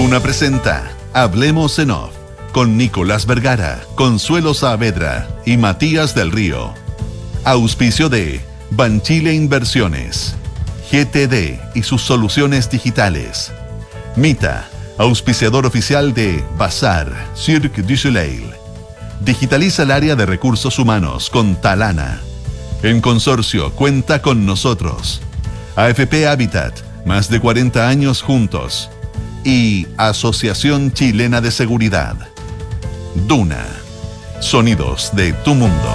Duna presenta Hablemos en Off con Nicolás Vergara, Consuelo Saavedra y Matías del Río. Auspicio de Banchile Inversiones, GTD y sus soluciones digitales. Mita, auspiciador oficial de Bazar, Cirque du Soleil. Digitaliza el área de recursos humanos con Talana. En consorcio, cuenta con nosotros. AFP Habitat, más de 40 años juntos. Y Asociación Chilena de Seguridad. Duna, sonidos de tu mundo.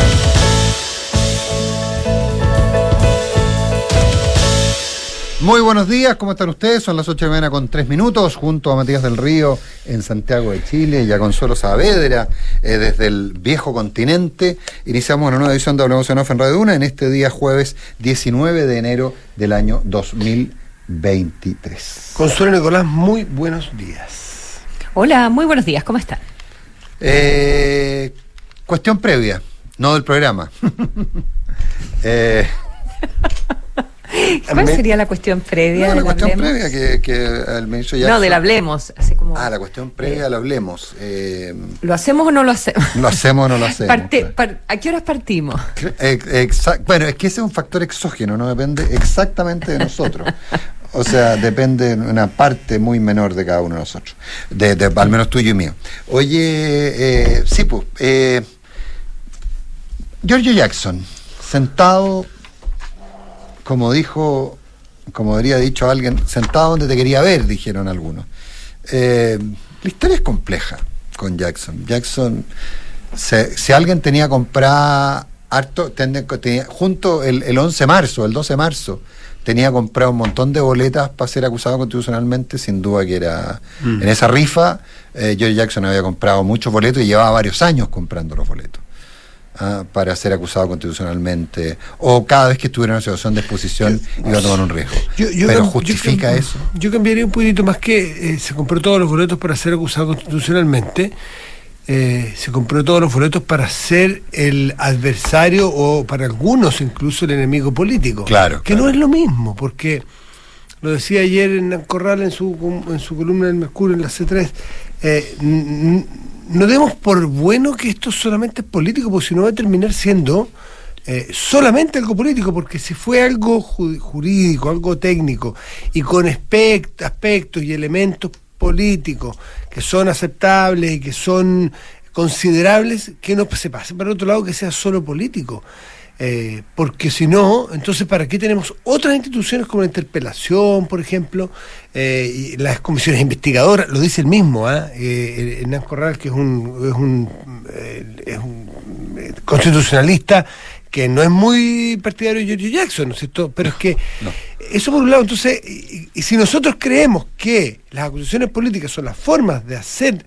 Muy buenos días, ¿cómo están ustedes? Son las 8:30 con 3 minutos, junto a Matías del Río en Santiago de Chile y a Consuelo Saavedra desde el viejo continente. Iniciamos una nueva edición de Hablemos en Off en Radio Duna en este día jueves 19 de enero del año 2023. Consuelo, Nicolás, muy buenos días. Hola, muy buenos días, ¿cómo están? Cuestión previa, no del programa. ¿Cuál sería la cuestión previa? No, la cuestión previa que el ministro Jackson... No, del Hablemos, así como... la cuestión previa del Hablemos. ¿Lo hacemos o no lo hacemos? ¿Lo hacemos o no lo hacemos? ¿A qué horas partimos? Bueno, es que ese es un factor exógeno, no depende exactamente de nosotros. O sea, depende de una parte muy menor de cada uno de nosotros, al menos tuyo y mío. Oye, sí, pues, Giorgio Jackson, sentado... Como habría dicho alguien, sentado donde te quería ver, dijeron algunos. La historia es compleja con Jackson. Jackson, si alguien tenía comprado harto, junto el 11 de marzo, el 12 de marzo, tenía comprado un montón de boletas para ser acusado constitucionalmente, sin duda que era... En esa rifa, George Jackson había comprado muchos boletos y llevaba varios años comprando los boletos. Para ser acusado constitucionalmente, o cada vez que estuviera en una situación de exposición iba a tomar un riesgo. Pero ¿justifica eso? Yo cambiaría un poquito más que se compró todos los boletos para ser acusado constitucionalmente. Se compró todos los boletos para ser el adversario o para algunos incluso el enemigo político. Claro. No es lo mismo, porque lo decía ayer en Corral en su columna del Mercurio en la C3. No demos por bueno que esto solamente es político, porque si no va a terminar siendo solamente algo político, porque si fue algo jurídico, algo técnico, y con aspectos y elementos políticos que son aceptables y que son considerables, que no se pase para otro lado que sea solo político. Porque si no, entonces ¿para qué tenemos otras instituciones como la interpelación, por ejemplo, y las comisiones investigadoras? Lo dice el mismo, Hernán Corral, que es un constitucionalista que no es muy partidario de Giorgio Jackson, ¿no es cierto? Pero es que no. Eso por un lado. Entonces, y si nosotros creemos que las acusaciones políticas son las formas de hacer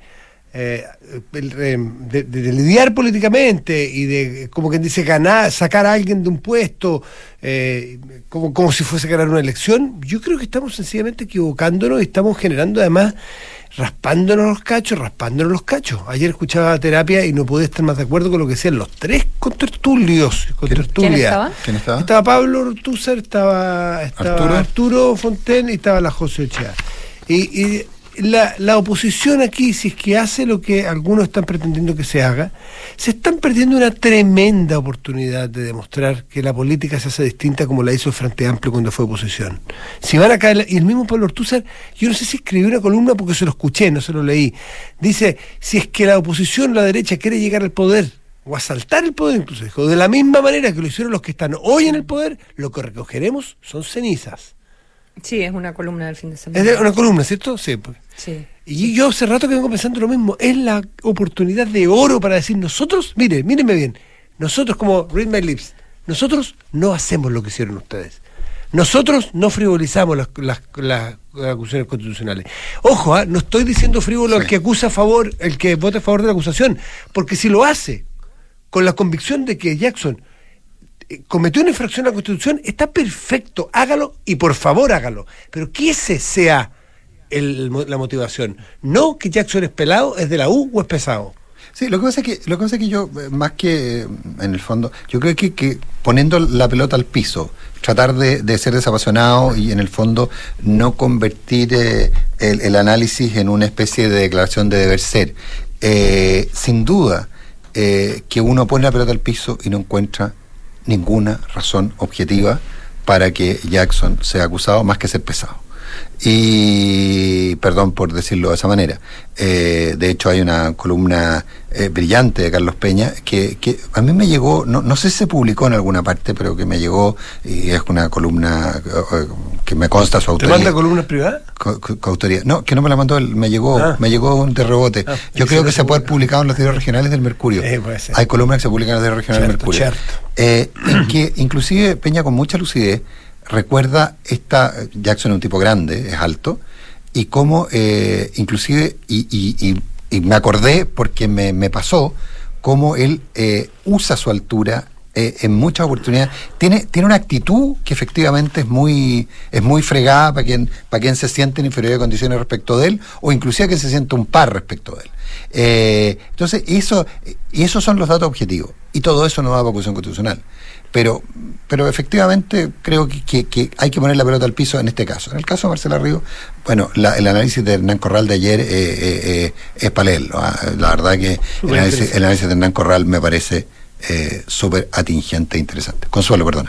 de lidiar políticamente y de, como quien dice, sacar a alguien de un puesto como si fuese ganar una elección, yo creo que estamos sencillamente equivocándonos y estamos generando además raspándonos los cachos. Ayer escuchaba Terapia y no podía estar más de acuerdo con lo que decían los tres contertulios. ¿Quién estaba? Estaba Pablo Ortúzar, estaba Arturo Fonten y estaba la José Ochea. Y la oposición aquí, si es que hace lo que algunos están pretendiendo que se haga, se están perdiendo una tremenda oportunidad de demostrar que la política se hace distinta como la hizo el Frente Amplio cuando fue oposición. Si van a caer, y el mismo Pablo Ortúzar, yo no sé si escribió una columna porque se lo escuché, no se lo leí, dice, si es que la oposición, la derecha, quiere llegar al poder, o asaltar el poder incluso, dijo, de la misma manera que lo hicieron los que están hoy en el poder, lo que recogeremos son cenizas. Sí, es una columna del fin de semana. Es una columna, ¿cierto? Sí. Sí. Y yo hace rato que vengo pensando lo mismo. Es la oportunidad de oro para decir nosotros, mírenme bien, nosotros como Read My Lips, nosotros no hacemos lo que hicieron ustedes. Nosotros no frivolizamos las acusaciones constitucionales. Ojo, no estoy diciendo frívolo el que acusa a favor, el que vota a favor de la acusación, porque si lo hace con la convicción de que Jackson cometió una infracción a la Constitución, está perfecto, hágalo y por favor hágalo, pero que ese sea la motivación, no que Jackson es pelado, es de la U o es pesado. Sí, lo que pasa es que yo, más que en el fondo, yo creo que poniendo la pelota al piso, tratar de ser desapasionado y en el fondo no convertir el análisis en una especie de declaración de deber ser. Sin duda que uno pone la pelota al piso y no encuentra ninguna razón objetiva para que Jackson sea acusado más que ser pesado. Y perdón por decirlo de esa manera. De hecho hay una columna brillante de Carlos Peña que a mí me llegó, no sé si se publicó en alguna parte, pero que me llegó, y es una columna que me consta su autoría. ¿Te manda columnas privadas? Coautoría. No, que no me la mandó él, me llegó de rebote. Yo creo que se puede haber publicado en los diarios regionales del Mercurio. Hay columnas que se publican en los diarios regionales del Mercurio. En que inclusive Peña, con mucha lucidez, recuerda Jackson es un tipo grande, es alto, y cómo inclusive y me acordé porque me pasó cómo él usa su altura en muchas oportunidades. Tiene una actitud que efectivamente es muy fregada para quien se siente en inferioridad de condiciones respecto de él, o inclusive que se siente un par respecto de él. Entonces esos son los datos objetivos, y todo eso no da para acusación constitucional. Pero efectivamente creo que hay que poner la pelota al piso en este caso. En el caso de Marcela Ríos, bueno, el análisis de Hernán Corral de ayer es para leerlo. La verdad que el análisis de Hernán Corral me parece súper atingente e interesante. Consuelo, perdona.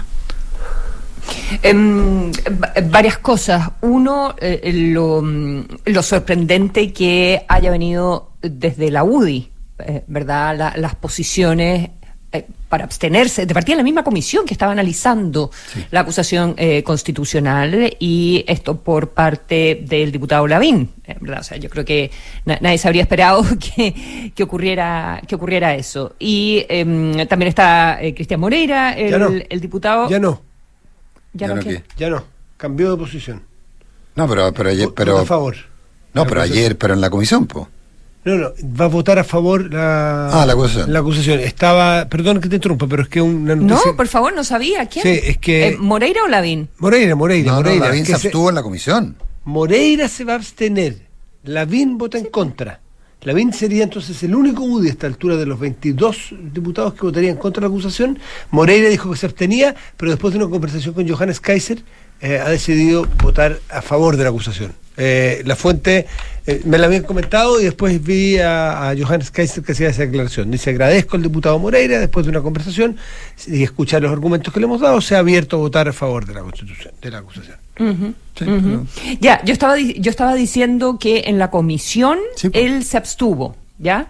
Varias cosas. Uno, lo sorprendente que haya venido desde la UDI, ¿verdad? Las posiciones para abstenerse, de partida de la misma comisión que estaba analizando la acusación constitucional, y esto por parte del diputado Lavín, ¿verdad? O sea, yo creo que nadie se habría esperado que ocurriera eso. Y también está Cristian Moreira, el diputado. Ya no. ¿Ya no qué? Ya no. Cambió de posición. No, pero ayer, a favor. No, pero ayer, pero en la comisión, po. No, va a votar a favor la acusación. La acusación. Perdón que te interrumpa, pero es que una noticia... No, por favor, no sabía. ¿Quién? Sí, es que... ¿Moreira o Lavín? Moreira. No, Lavín se abstuvo en la comisión. Moreira se va a abstener. Lavín vota en contra. Lavín sería entonces el único UDI a esta altura de los 22 diputados que votarían contra la acusación. Moreira dijo que se abstenía, pero después de una conversación con Johannes Kaiser, ha decidido votar a favor de la acusación. La fuente me la habían comentado, y después vi a Johannes Kaiser que hacía esa declaración. Dice: agradezco al diputado Moreira, después de una conversación y escuchar los argumentos que le hemos dado, se ha abierto a votar a favor de la constitución, de la acusación. Ya, yo estaba diciendo que en la comisión él se abstuvo, ¿ya?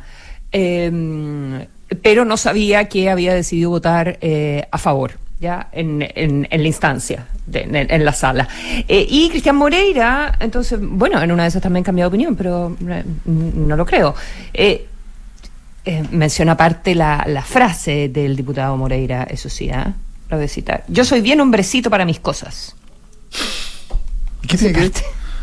Pero no sabía que había decidido votar a favor, ya, en la instancia, en la sala. Y Cristian Moreira, entonces, bueno, en una de esas también cambió de opinión, pero no lo creo. Menciona aparte la frase del diputado Moreira, eso sí, la voy a citar: yo soy bien hombrecito para mis cosas. ¿Qué tiene que ver?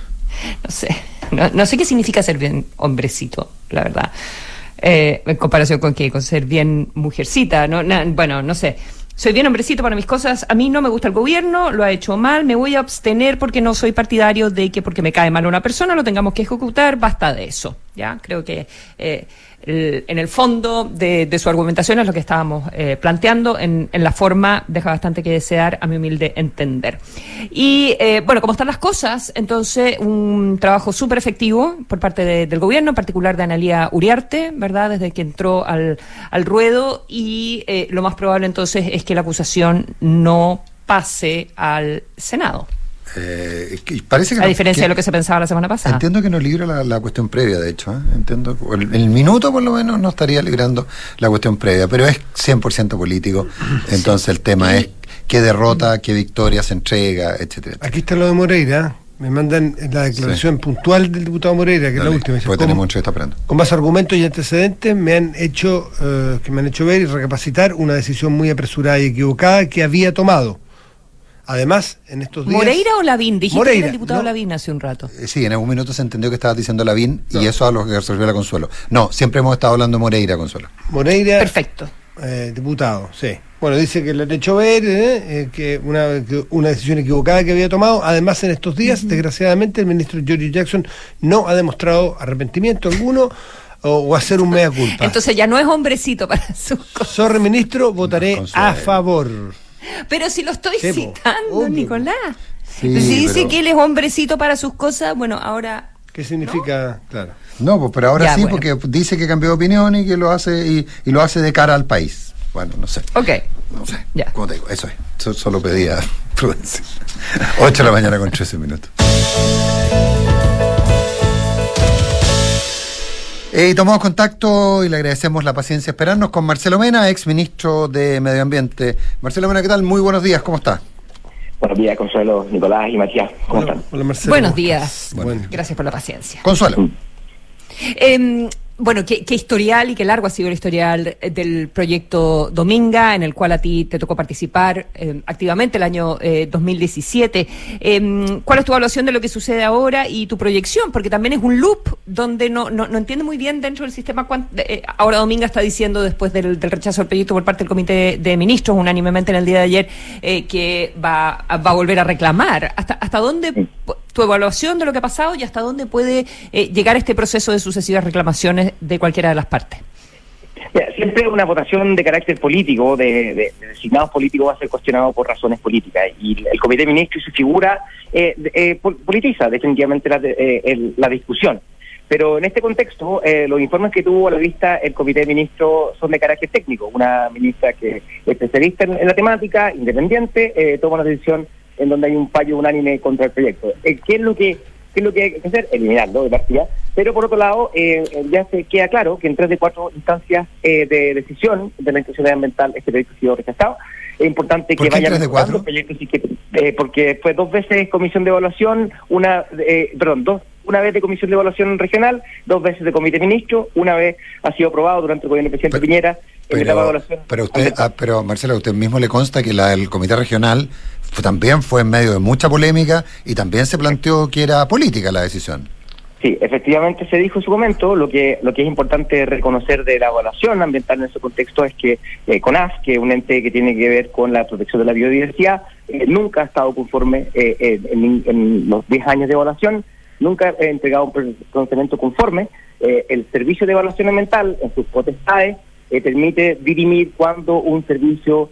No sé qué significa ser bien hombrecito, la verdad. En comparación con qué, con ser bien mujercita, bueno, no sé. Soy bien hombrecito para mis cosas, a mí no me gusta el gobierno, lo ha hecho mal, me voy a abstener porque no soy partidario de que porque me cae mal una persona lo tengamos que ejecutar, basta de eso, ¿ya? Creo que en el fondo de su argumentación es lo que estábamos planteando, en la forma deja bastante que desear, a mi humilde entender. Y bueno, como están las cosas, entonces un trabajo súper efectivo por parte del gobierno, en particular de Analía Uriarte, ¿verdad? Desde que entró al ruedo, y lo más probable entonces es que la acusación no pase al Senado. Parece que a diferencia de lo que se pensaba la semana pasada. Entiendo que no libra la cuestión previa, de hecho. Entiendo, el minuto por lo menos no estaría librando la cuestión previa, pero es 100% político. Entonces el tema es qué derrota, qué victoria se entrega, etcétera. Aquí está lo de Moreira. Me mandan la declaración puntual del diputado Moreira, que es la última. Porque tenemos mucho que está esperando. Con más argumentos y antecedentes me han hecho ver y recapacitar una decisión muy apresurada y equivocada que había tomado. Además, en estos días... ¿Moreira o Lavín? Dijiste Moreira, que era el diputado Lavín hace un rato. Sí, en algún minuto se entendió que estabas diciendo Lavín, y eso a lo que resolvió la Consuelo. No, siempre hemos estado hablando de Moreira, Consuelo. Moreira... Perfecto. Diputado, sí. Bueno, dice que le han hecho ver que una decisión equivocada que había tomado. Además, en estos días, desgraciadamente, el ministro George Jackson no ha demostrado arrepentimiento alguno o hacer un mea culpa. Entonces ya no es hombrecito para sus cosas. Sorry, ministro, votaré a favor. Pero si lo estoy Sí, citando, obvio. Nicolás. Sí, Si dice pero- que él es hombrecito para sus cosas, bueno, ahora... ¿Qué significa? Claro. No, pues, pero ahora Ya, sí, bueno. porque dice que cambió de opinión y que lo hace y lo hace de cara al país. Bueno, no sé. Ok. No sé. Ya. ¿Cómo te digo? Eso es. Solo pedía prudencia. 8 de la mañana con 13 minutos. Y tomamos contacto y le agradecemos la paciencia de esperarnos con Marcelo Mena, ex ministro de Medio Ambiente. Marcelo Mena, ¿qué tal? Muy buenos días, ¿cómo está? Buenos días, Consuelo, Nicolás y Matías. ¿Cómo están? Hola, Marcelo. Buenos ¿cómo días. estás? Bueno. Gracias por la paciencia. Consuelo. Bueno, qué historial y qué largo ha sido el historial del proyecto Dominga, en el cual a ti te tocó participar activamente el año 2017. ¿Cuál es tu evaluación de lo que sucede ahora y tu proyección? Porque también es un loop donde no entiende muy bien dentro del sistema. Ahora Dominga está diciendo, después del rechazo del proyecto por parte del Comité de Ministros, unánimemente en el día de ayer, que va a volver a reclamar. ¿Hasta dónde tu evaluación de lo que ha pasado y hasta dónde puede llegar este proceso de sucesivas reclamaciones de cualquiera de las partes? Mira, siempre una votación de carácter político, de designados políticos, va a ser cuestionado por razones políticas. Y el Comité de Ministros y su figura politiza definitivamente la discusión. Pero en este contexto, los informes que tuvo a la vista el Comité de Ministros son de carácter técnico. Una ministra que es especialista en la temática, independiente, toma una decisión en donde hay un fallo unánime contra el proyecto. ¿Qué es lo que hay que hacer? Eliminarlo de partida. Pero por otro lado, ya se queda claro que en 3 de 4 instancias de decisión de la institución ambiental este proyecto ha sido rechazado. Es importante ¿Por que qué vayan 3 de 4? proyectos y que, porque fue 2 veces comisión de evaluación, una vez de comisión de evaluación regional, 2 veces de comité de ministros, una vez ha sido aprobado durante el gobierno del presidente Piñera en etapa de evaluación. Pero Marcelo, a usted mismo le consta que el comité regional también fue en medio de mucha polémica y también se planteó que era política la decisión. Sí, efectivamente se dijo en su momento. Lo que es importante reconocer de la evaluación ambiental en ese contexto es que CONAF, que es un ente que tiene que ver con la protección de la biodiversidad, nunca ha estado conforme en los 10 años de evaluación, nunca ha entregado un pronunciamiento conforme. El servicio de evaluación ambiental, en sus potestades, permite dirimir cuando un servicio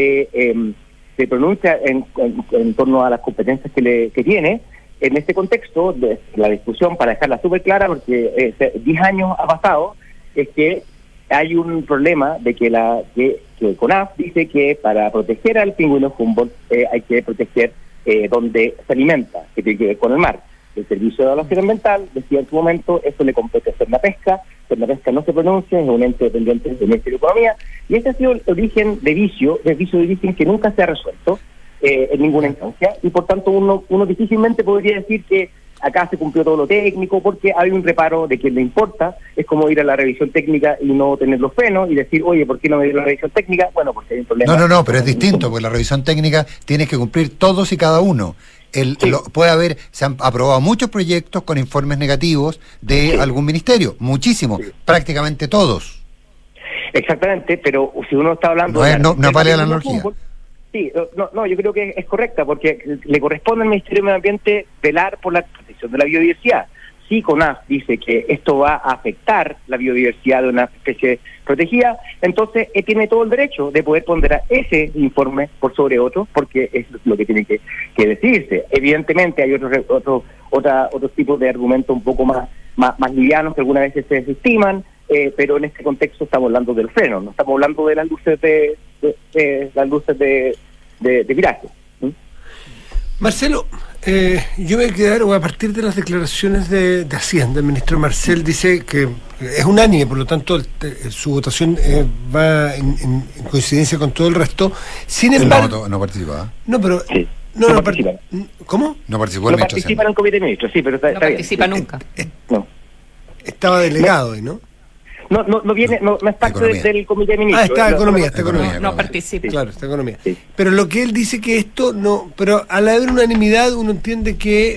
se pronuncia en torno a las competencias que tiene. En este contexto, la discusión, para dejarla súper clara, porque 10 años ha pasado, es que hay un problema de que CONAF dice que para proteger al pingüino Humboldt hay que proteger donde se alimenta, que tiene que ver con el mar. El Servicio de Evaluación Ambiental decía en su momento, esto le compete a Cernapesca no se pronuncia, es un ente dependiente del Ministerio de Economía, y ese ha sido el origen de vicio de origen que nunca se ha resuelto en ninguna instancia, y por tanto uno difícilmente podría decir que acá se cumplió todo lo técnico, porque hay un reparo de que le importa. Es como ir a la revisión técnica y no tener los frenos y decir, oye, ¿por qué no me dio la revisión técnica? Bueno, porque hay un problema. No, pero es distinto, porque la revisión técnica tienes que cumplir todos y cada uno. Se han aprobado muchos proyectos con informes negativos de algún ministerio, muchísimos, prácticamente todos. Exactamente, pero si uno está hablando... No vale la analogía. Sí, yo creo que es correcta, porque le corresponde al Ministerio de Medio Ambiente velar por la protección de la biodiversidad. Si CONAF dice que esto va a afectar la biodiversidad de una especie protegida, entonces tiene todo el derecho de poder ponderar ese informe por sobre otro, porque es lo que tiene que decidirse. Evidentemente hay otros tipos de argumentos un poco más livianos que algunas veces se desestiman, pero en este contexto estamos hablando del freno, no estamos hablando de las luces de viraje. Marcelo, yo voy a quedar, a partir de las declaraciones de Hacienda, el ministro Marcel dice que es unánime, por lo tanto su votación va en coincidencia con todo el resto. Sin embargo, no participa. No participa. ¿Cómo? No participó No participa en el comité de ministros, sí, pero no participa nunca. No. Estaba delegado hoy, ¿no? No es parte del comité de ministros. Está economía. No participa. Claro, está economía. Sí. Pero lo que él dice que esto no... Pero al haber unanimidad uno entiende que...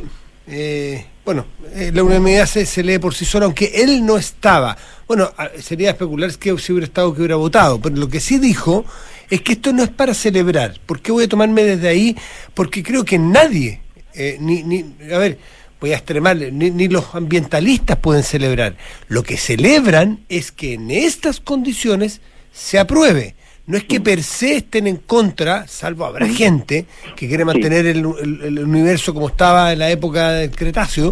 la unanimidad se lee por sí sola, aunque él no estaba. Bueno, sería especular que si hubiera estado, que hubiera votado. Pero lo que sí dijo es que esto no es para celebrar. ¿Por qué voy a tomarme desde ahí? Porque creo que nadie, voy a extremarle, ni los ambientalistas pueden celebrar. Lo que celebran es que en estas condiciones se apruebe. No es que per se estén en contra, salvo habrá gente que quiere mantener el universo como estaba en la época del Cretáceo.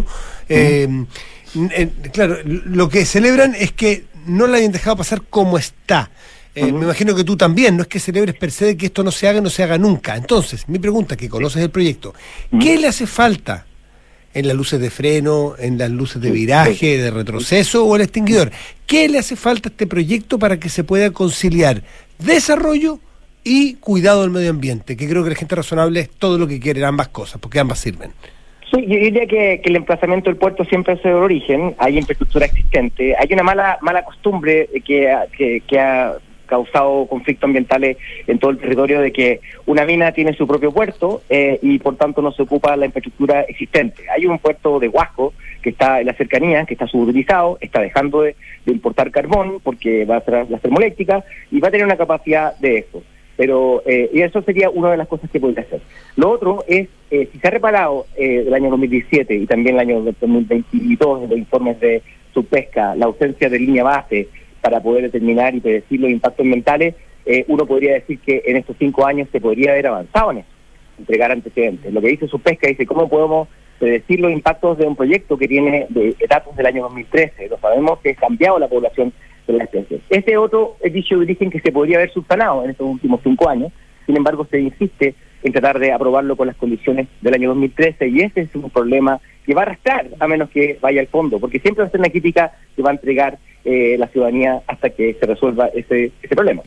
Claro, lo que celebran es que no la hayan dejado pasar como está. Me imagino que tú también, no es que celebres per se de que esto no se haga nunca. Entonces, mi pregunta, que conoces el proyecto, ¿qué le hace falta en las luces de freno, en las luces de viraje, de retroceso o el extinguidor? ¿Qué le hace falta a este proyecto para que se pueda conciliar desarrollo y cuidado del medio ambiente? Que creo que la gente razonable es todo lo que quiere, ambas cosas, porque ambas sirven. Sí, yo diría que el emplazamiento del puerto siempre ha sido el origen, hay infraestructura existente, hay una mala costumbre que ha causado conflictos ambientales en todo el territorio de que una mina tiene su propio puerto y por tanto no se ocupa la infraestructura existente. Hay un puerto de Huasco que está en la cercanía, que está subutilizado, está dejando de importar carbón porque va a ser las termoeléctricas y va a tener una capacidad de eso. Pero y eso sería una de las cosas que podría hacer. Lo otro es, si se ha reparado el año 2017 y también el año 2022 en los informes de subpesca, la ausencia de línea base para poder determinar y predecir los impactos ambientales, uno podría decir que en estos 5 años se podría haber avanzado en eso, entregar antecedentes. Lo que dice subpesca dice, ¿cómo podemos predecir los impactos de un proyecto que tiene datos del año 2013? Lo sabemos que ha cambiado la población de la especie. Este otro dicho de origen que se podría haber subsanado en estos últimos 5 años, sin embargo se insiste en tratar de aprobarlo con las condiciones del año 2013 y ese es un problema que va a arrastrar a menos que vaya al fondo, porque siempre va a ser una crítica que va a entregar la ciudadanía hasta que se resuelva ese problema.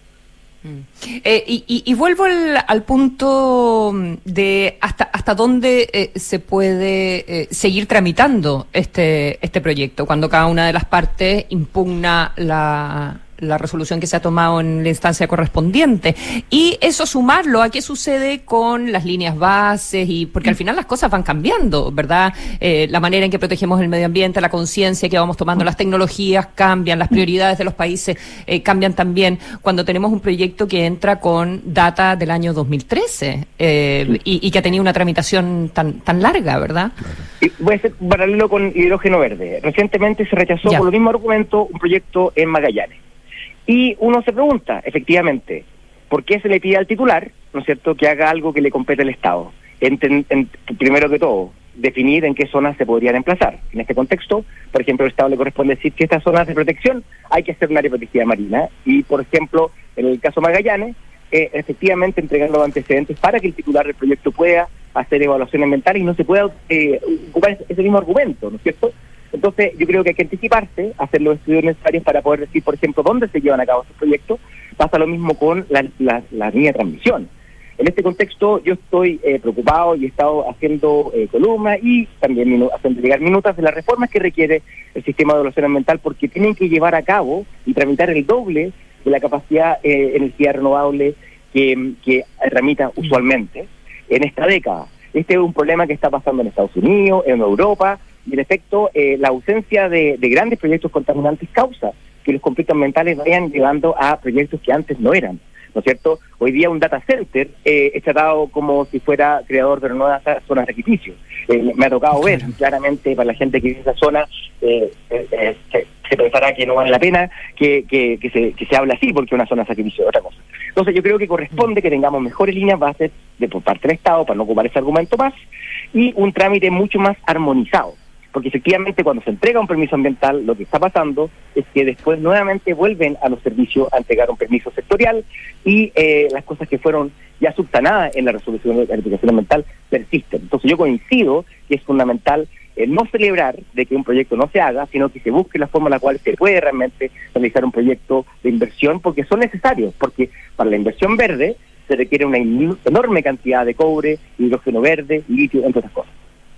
Y vuelvo al punto de hasta dónde se puede seguir tramitando este proyecto, cuando cada una de las partes impugna la resolución que se ha tomado en la instancia correspondiente, y eso sumarlo a qué sucede con las líneas bases, y porque al final las cosas van cambiando, ¿verdad? La manera en que protegemos el medio ambiente, la conciencia que vamos tomando, las tecnologías cambian, las prioridades de los países cambian también, cuando tenemos un proyecto que entra con data del año 2013 y que ha tenido una tramitación tan larga, ¿verdad? Y voy a hacer paralelo con hidrógeno verde. Recientemente se rechazó por los mismos argumentos un proyecto en Magallanes. Y uno se pregunta, efectivamente, ¿por qué se le pide al titular, ¿no es cierto?, que haga algo que le compete al Estado? Primero que todo, definir en qué zonas se podrían emplazar. En este contexto, por ejemplo, al Estado le corresponde decir que estas zonas de protección hay que hacer un área protegida marina. Y, por ejemplo, en el caso Magallanes, efectivamente entregando los antecedentes para que el titular del proyecto pueda hacer evaluaciones ambientales y no se pueda ocupar ese mismo argumento, ¿no es cierto? Entonces, yo creo que hay que anticiparse, hacer los estudios necesarios para poder decir, por ejemplo, dónde se llevan a cabo estos proyectos. Pasa lo mismo con la línea de transmisión. En este contexto, yo estoy preocupado y he estado haciendo columnas y también haciendo llegar minutas de las reformas que requiere el sistema de evaluación ambiental, porque tienen que llevar a cabo y tramitar el doble de la capacidad de energía renovable que tramita usualmente en esta década. Este es un problema que está pasando en Estados Unidos, en Europa. Y en efecto, la ausencia de grandes proyectos contaminantes causa que los conflictos ambientales vayan llevando a proyectos que antes no eran, ¿no es cierto? Hoy día un data center es tratado como si fuera creador de nuevas zonas de sacrificio. Me ha tocado ver claramente para la gente que vive en esa zona, se pensará que no vale la pena que se hable así, porque una zona de sacrificio es otra cosa. Entonces yo creo que corresponde que tengamos mejores líneas bases por parte del Estado, para no ocupar ese argumento más, y un trámite mucho más armonizado. Porque efectivamente cuando se entrega un permiso ambiental, lo que está pasando es que después nuevamente vuelven a los servicios a entregar un permiso sectorial y las cosas que fueron ya subsanadas en la resolución de la aplicación ambiental persisten. Entonces yo coincido que es fundamental no celebrar de que un proyecto no se haga, sino que se busque la forma en la cual se puede realmente realizar un proyecto de inversión, porque son necesarios, porque para la inversión verde se requiere una enorme cantidad de cobre, hidrógeno verde, litio, entre otras cosas.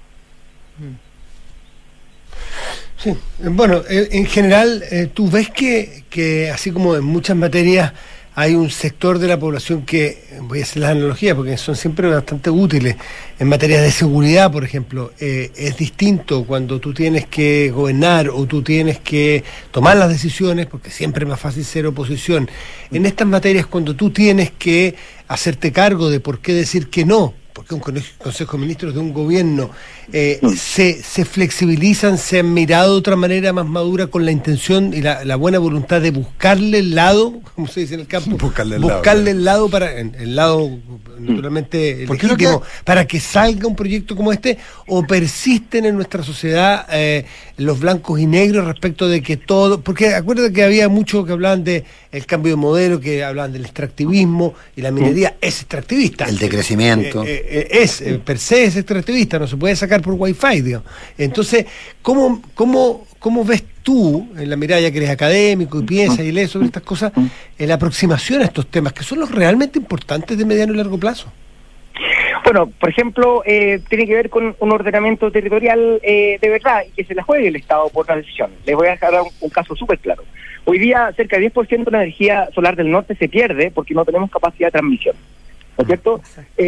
Sí, bueno, en general, tú ves que así como en muchas materias hay un sector de la población que, voy a hacer las analogías porque son siempre bastante útiles, en materia de seguridad, por ejemplo, es distinto cuando tú tienes que gobernar o tú tienes que tomar las decisiones, porque siempre es más fácil ser oposición. En estas materias, cuando tú tienes que hacerte cargo de por qué decir que no, porque un Consejo de Ministros de un gobierno se flexibilizan, se han mirado de otra manera más madura con la intención y la buena voluntad de buscarle el lado, como se dice en el campo, buscarle el lado para el lado naturalmente legítimo, para que salga un proyecto como este, o persisten en nuestra sociedad los blancos y negros respecto de que todo, porque acuérdate que había muchos que hablaban de el cambio de modelo, que hablaban del extractivismo, y la minería es extractivista. El decrecimiento. Per se es extractivista, no se puede sacar por wifi, digamos. Entonces, ¿cómo ves tú, en la mirada ya que eres académico y piensas y lees sobre estas cosas, la aproximación a estos temas, que son los realmente importantes de mediano y largo plazo? Bueno, por ejemplo, tiene que ver con un ordenamiento territorial de verdad y que se la juegue el Estado por una decisión. Les voy a dejar un caso súper claro. Hoy día cerca del 10% de la energía solar del norte se pierde porque no tenemos capacidad de transmisión, ¿no es cierto?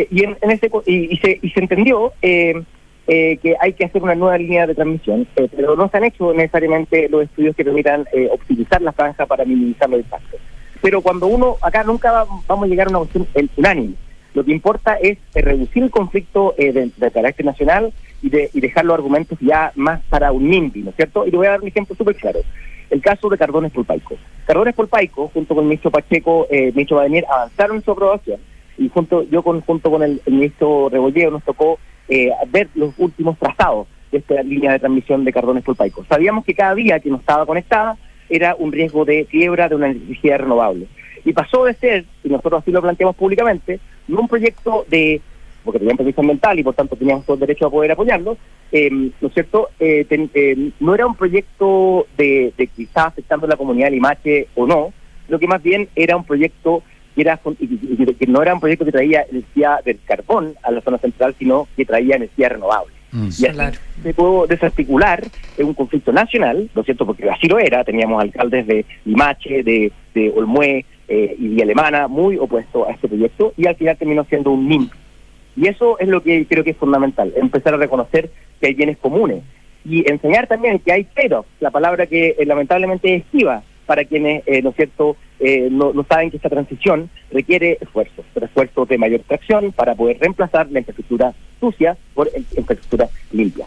Y se entendió que hay que hacer una nueva línea de transmisión, pero no se han hecho necesariamente los estudios que permitan optimizar la franja para minimizar los impactos. Pero cuando acá nunca vamos a llegar a una cuestión unánime. Lo que importa es reducir el conflicto de carácter nacional y dejar los argumentos ya más para un NIMBY, ¿no es cierto? Y le voy a dar un ejemplo súper claro. El caso de Cardones Polpaico. Cardones Polpaico, junto con el ministro Pacheco, ministro Badenier, avanzaron en su aprobación, y junto con el ministro Rebolledo nos tocó ver los últimos trazados de esta línea de transmisión de Cardones Polpaico. Sabíamos que cada día que no estaba conectada era un riesgo de quiebra de una energía renovable. Y pasó de ser, y nosotros así lo planteamos públicamente, no un proyecto porque tenían permiso ambiental y por tanto teníamos todo el derecho a poder apoyarlo, ¿no es cierto? No era un proyecto de que estaba afectando a la comunidad de Limache o no, lo que más bien era un proyecto que no era un proyecto que traía energía del carbón a la zona central, sino que traía energía renovable. Y así se pudo desarticular un conflicto nacional, ¿no es cierto? Porque así lo era, teníamos alcaldes de Limache, de Olmué y Villa Alemana muy opuestos a este proyecto, y al final terminó siendo un NIMBY. Y eso es lo que creo que es fundamental, empezar a reconocer que hay bienes comunes y enseñar también que hay trade-offs, la palabra que lamentablemente es esquiva para quienes, ¿no es cierto?, no saben que esta transición requiere esfuerzos de mayor tracción para poder reemplazar la infraestructura sucia por infraestructura limpia.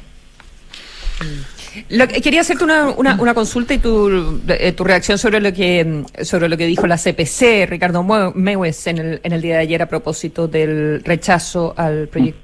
Quería hacerte una consulta y tu reacción sobre lo que dijo la CPC, Ricardo Mewes, en el día de ayer a propósito del rechazo al proyecto.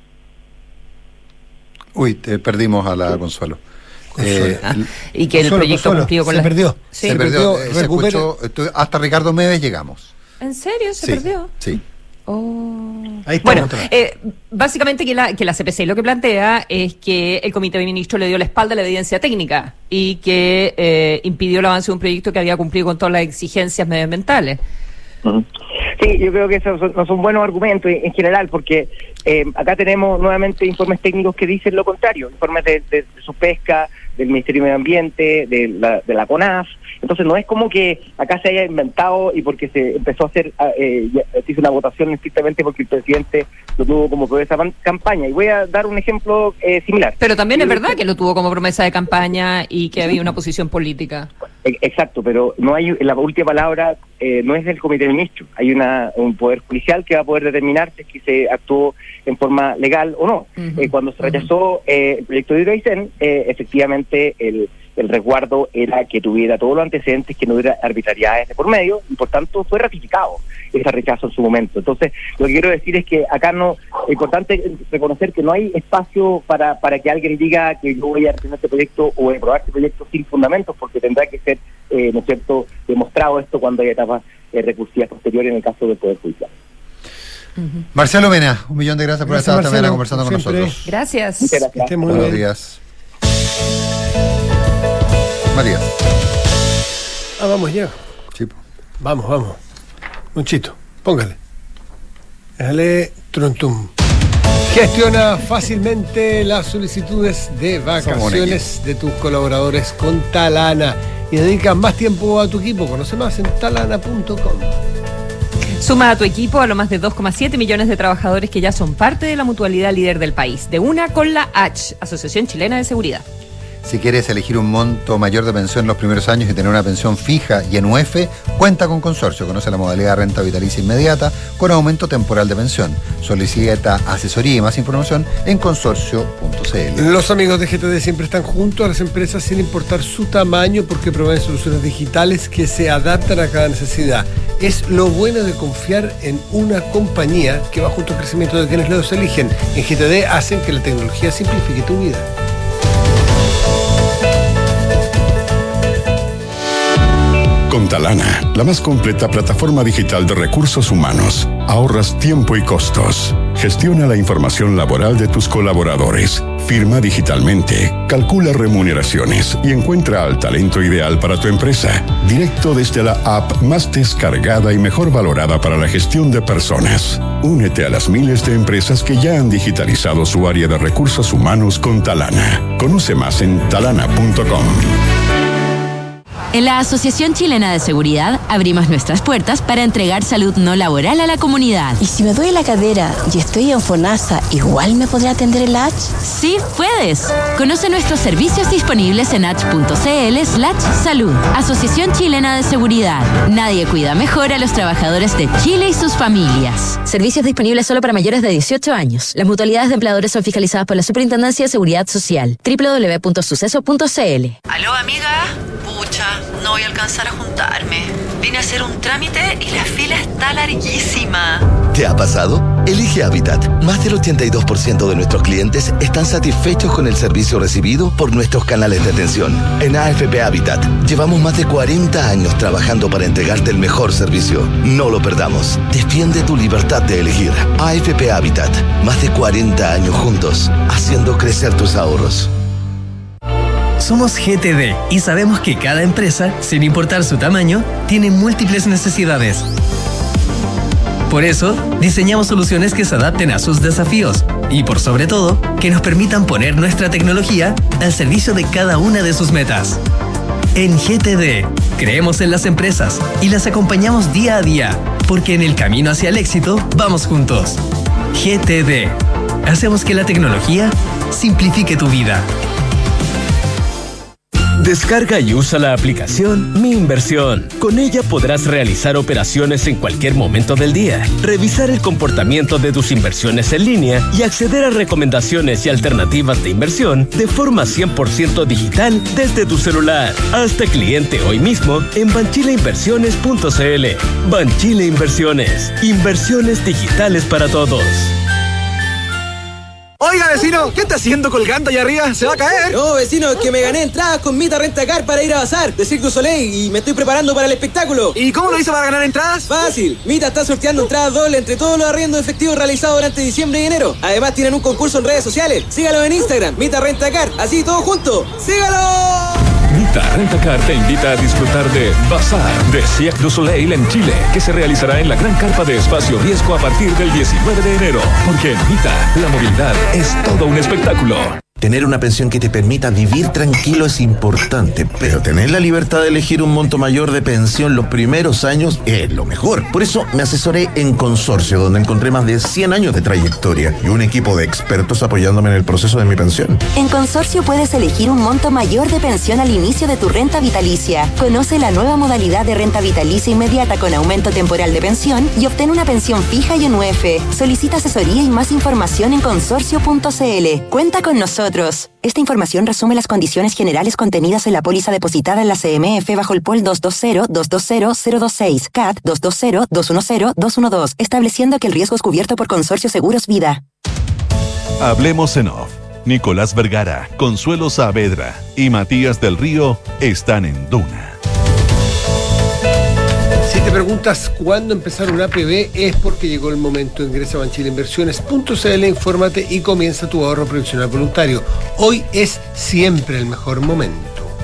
Perdimos a la Consuelo. Y que el proyecto cumplió con se perdió. Sí. Se perdió. Se escuchó, hasta Ricardo Mewes llegamos. ¿En serio? ¿Se perdió? Sí. Ahí bueno, básicamente que la CPC lo que plantea es que el Comité de Ministros le dio la espalda a la evidencia técnica y que impidió el avance de un proyecto que había cumplido con todas las exigencias medioambientales. Sí, yo creo que esos no son buenos argumentos en general, porque acá tenemos nuevamente informes técnicos que dicen lo contrario, informes de su pesca, del Ministerio de Medio Ambiente, de la CONAF. Entonces no es como que acá se haya inventado y porque se empezó a hacer, se hizo una votación estrictamente porque el presidente lo tuvo como promesa de campaña. Y voy a dar un ejemplo similar. Pero también es verdad que lo tuvo como promesa de campaña y que había una posición política. Exacto, pero no hay la última palabra, no es del Comité de Ministros. Hay un poder judicial que va a poder determinar si es que se actuó en forma legal o no. Cuando se rechazó el proyecto de Hidroaicén, efectivamente el resguardo era que tuviera todos los antecedentes, que no hubiera arbitrariedades de por medio, y por tanto fue ratificado ese rechazo en su momento. Entonces, lo que quiero decir es que acá es importante reconocer que no hay espacio para que alguien diga que yo voy a retener este proyecto o voy a aprobar este proyecto sin fundamentos, porque tendrá que ser, ¿no es cierto?, demostrado esto cuando haya etapas recursivas posteriores en el caso del Poder Judicial. Marcelo Mena, 1.000.000 de gracias por estar esta mañana conversando con nosotros. Gracias. Muchas gracias. Que esté muy Buenos bien. días. Matías. Vamos ya. Chipo. Vamos. Monchito, póngale. Déjale trontum. Gestiona fácilmente las solicitudes de vacaciones de tus colaboradores con Talana y dedica más tiempo a tu equipo. Conoce más en talana.com. Suma a tu equipo a los más de 2,7 millones de trabajadores que ya son parte de la mutualidad líder del país. De una con la H, Asociación Chilena de Seguridad. Si quieres elegir un monto mayor de pensión en los primeros años y tener una pensión fija y en UF, cuenta con Consorcio. Conoce la modalidad de renta vitalicia inmediata con aumento temporal de pensión. Solicita asesoría y más información en consorcio.cl. Los amigos de GTD siempre están junto a las empresas sin importar su tamaño porque proveen soluciones digitales que se adaptan a cada necesidad. Es lo bueno de confiar en una compañía que va junto al crecimiento de quienes los eligen. En GTD hacen que la tecnología simplifique tu vida. Con Talana, la más completa plataforma digital de recursos humanos, ahorras tiempo y costos. Gestiona la información laboral de tus colaboradores, firma digitalmente, calcula remuneraciones y encuentra al talento ideal para tu empresa, directo desde la app más descargada y mejor valorada para la gestión de personas. Únete a las miles de empresas que ya han digitalizado su área de recursos humanos con Talana. Conoce más en talana.com. En la Asociación Chilena de Seguridad abrimos nuestras puertas para entregar salud no laboral a la comunidad. ¿Y si me duele la cadera y estoy en FONASA, igual me podrá atender el H? Sí, puedes. Conoce nuestros servicios disponibles en h.cl/salud. Asociación Chilena de Seguridad. Nadie cuida mejor a los trabajadores de Chile y sus familias. Servicios disponibles solo para mayores de 18 años. Las mutualidades de empleadores son fiscalizadas por la Superintendencia de Seguridad Social. www.suceso.cl. ¿Aló, amiga? Pucha, no voy a alcanzar a juntarme. Vine a hacer un trámite y la fila está larguísima. ¿Te ha pasado? Elige Habitat. Más del 82% de nuestros clientes están satisfechos con el servicio recibido por nuestros canales de atención. En AFP Habitat llevamos más de 40 años trabajando para entregarte el mejor servicio. No lo perdamos. Defiende tu libertad de elegir. AFP Habitat. Más de 40 años juntos, haciendo crecer tus ahorros. Somos GTD y sabemos que cada empresa, sin importar su tamaño, tiene múltiples necesidades. Por eso, diseñamos soluciones que se adapten a sus desafíos y, por sobre todo, que nos permitan poner nuestra tecnología al servicio de cada una de sus metas. En GTD, creemos en las empresas y las acompañamos día a día, porque en el camino hacia el éxito vamos juntos. GTD. Hacemos que la tecnología simplifique tu vida. Descarga y usa la aplicación Mi Inversión. Con ella podrás realizar operaciones en cualquier momento del día, revisar el comportamiento de tus inversiones en línea y acceder a recomendaciones y alternativas de inversión de forma 100% digital desde tu celular. Hazte cliente hoy mismo en banchileinversiones.cl. Banchile Inversiones. Inversiones digitales para todos. Oiga, vecino, ¿qué está haciendo colgando allá arriba? ¿Se va a caer? No, vecino, es que me gané entradas con Mita Rentacar para ir a bazar de Cirque du Soleil y me estoy preparando para el espectáculo. ¿Y cómo lo hizo para ganar entradas? Fácil. Mita está sorteando entradas dobles entre todos los arriendos efectivos realizados durante diciembre y enero. Además tienen un concurso en redes sociales. Sígalo en Instagram, Mita Rentacar. Así, todos juntos. ¡Sígalo! Mita Rentacar te invita a disfrutar de Bazar de Cirque du Soleil en Chile, que se realizará en la gran carpa de Espacio Riesgo a partir del 19 de enero. Porque en Mita, la movilidad es todo un espectáculo. Tener una pensión que te permita vivir tranquilo es importante, pero tener la libertad de elegir un monto mayor de pensión los primeros años es lo mejor. Por eso me asesoré en Consorcio, donde encontré más de 100 años de trayectoria y un equipo de expertos apoyándome en el proceso de mi pensión. En Consorcio puedes elegir un monto mayor de pensión al inicio de tu renta vitalicia. Conoce la nueva modalidad de renta vitalicia inmediata con aumento temporal de pensión y obtén una pensión fija y un UF. Solicita asesoría y más información en consorcio.cl. Cuenta con nosotros. Esta información resume las condiciones generales contenidas en la póliza depositada en la CMF bajo el POL 220-220-026, CAT 220-210-212, estableciendo que el riesgo es cubierto por Consorcio Seguros Vida. Hablemos en off. Nicolás Vergara, Consuelo Saavedra y Matías del Río están en Duna. Si te preguntas cuándo empezar un APB, es porque llegó el momento. Ingresa a banchileinversiones.cl, infórmate y comienza tu ahorro previsional voluntario. Hoy es siempre el mejor momento.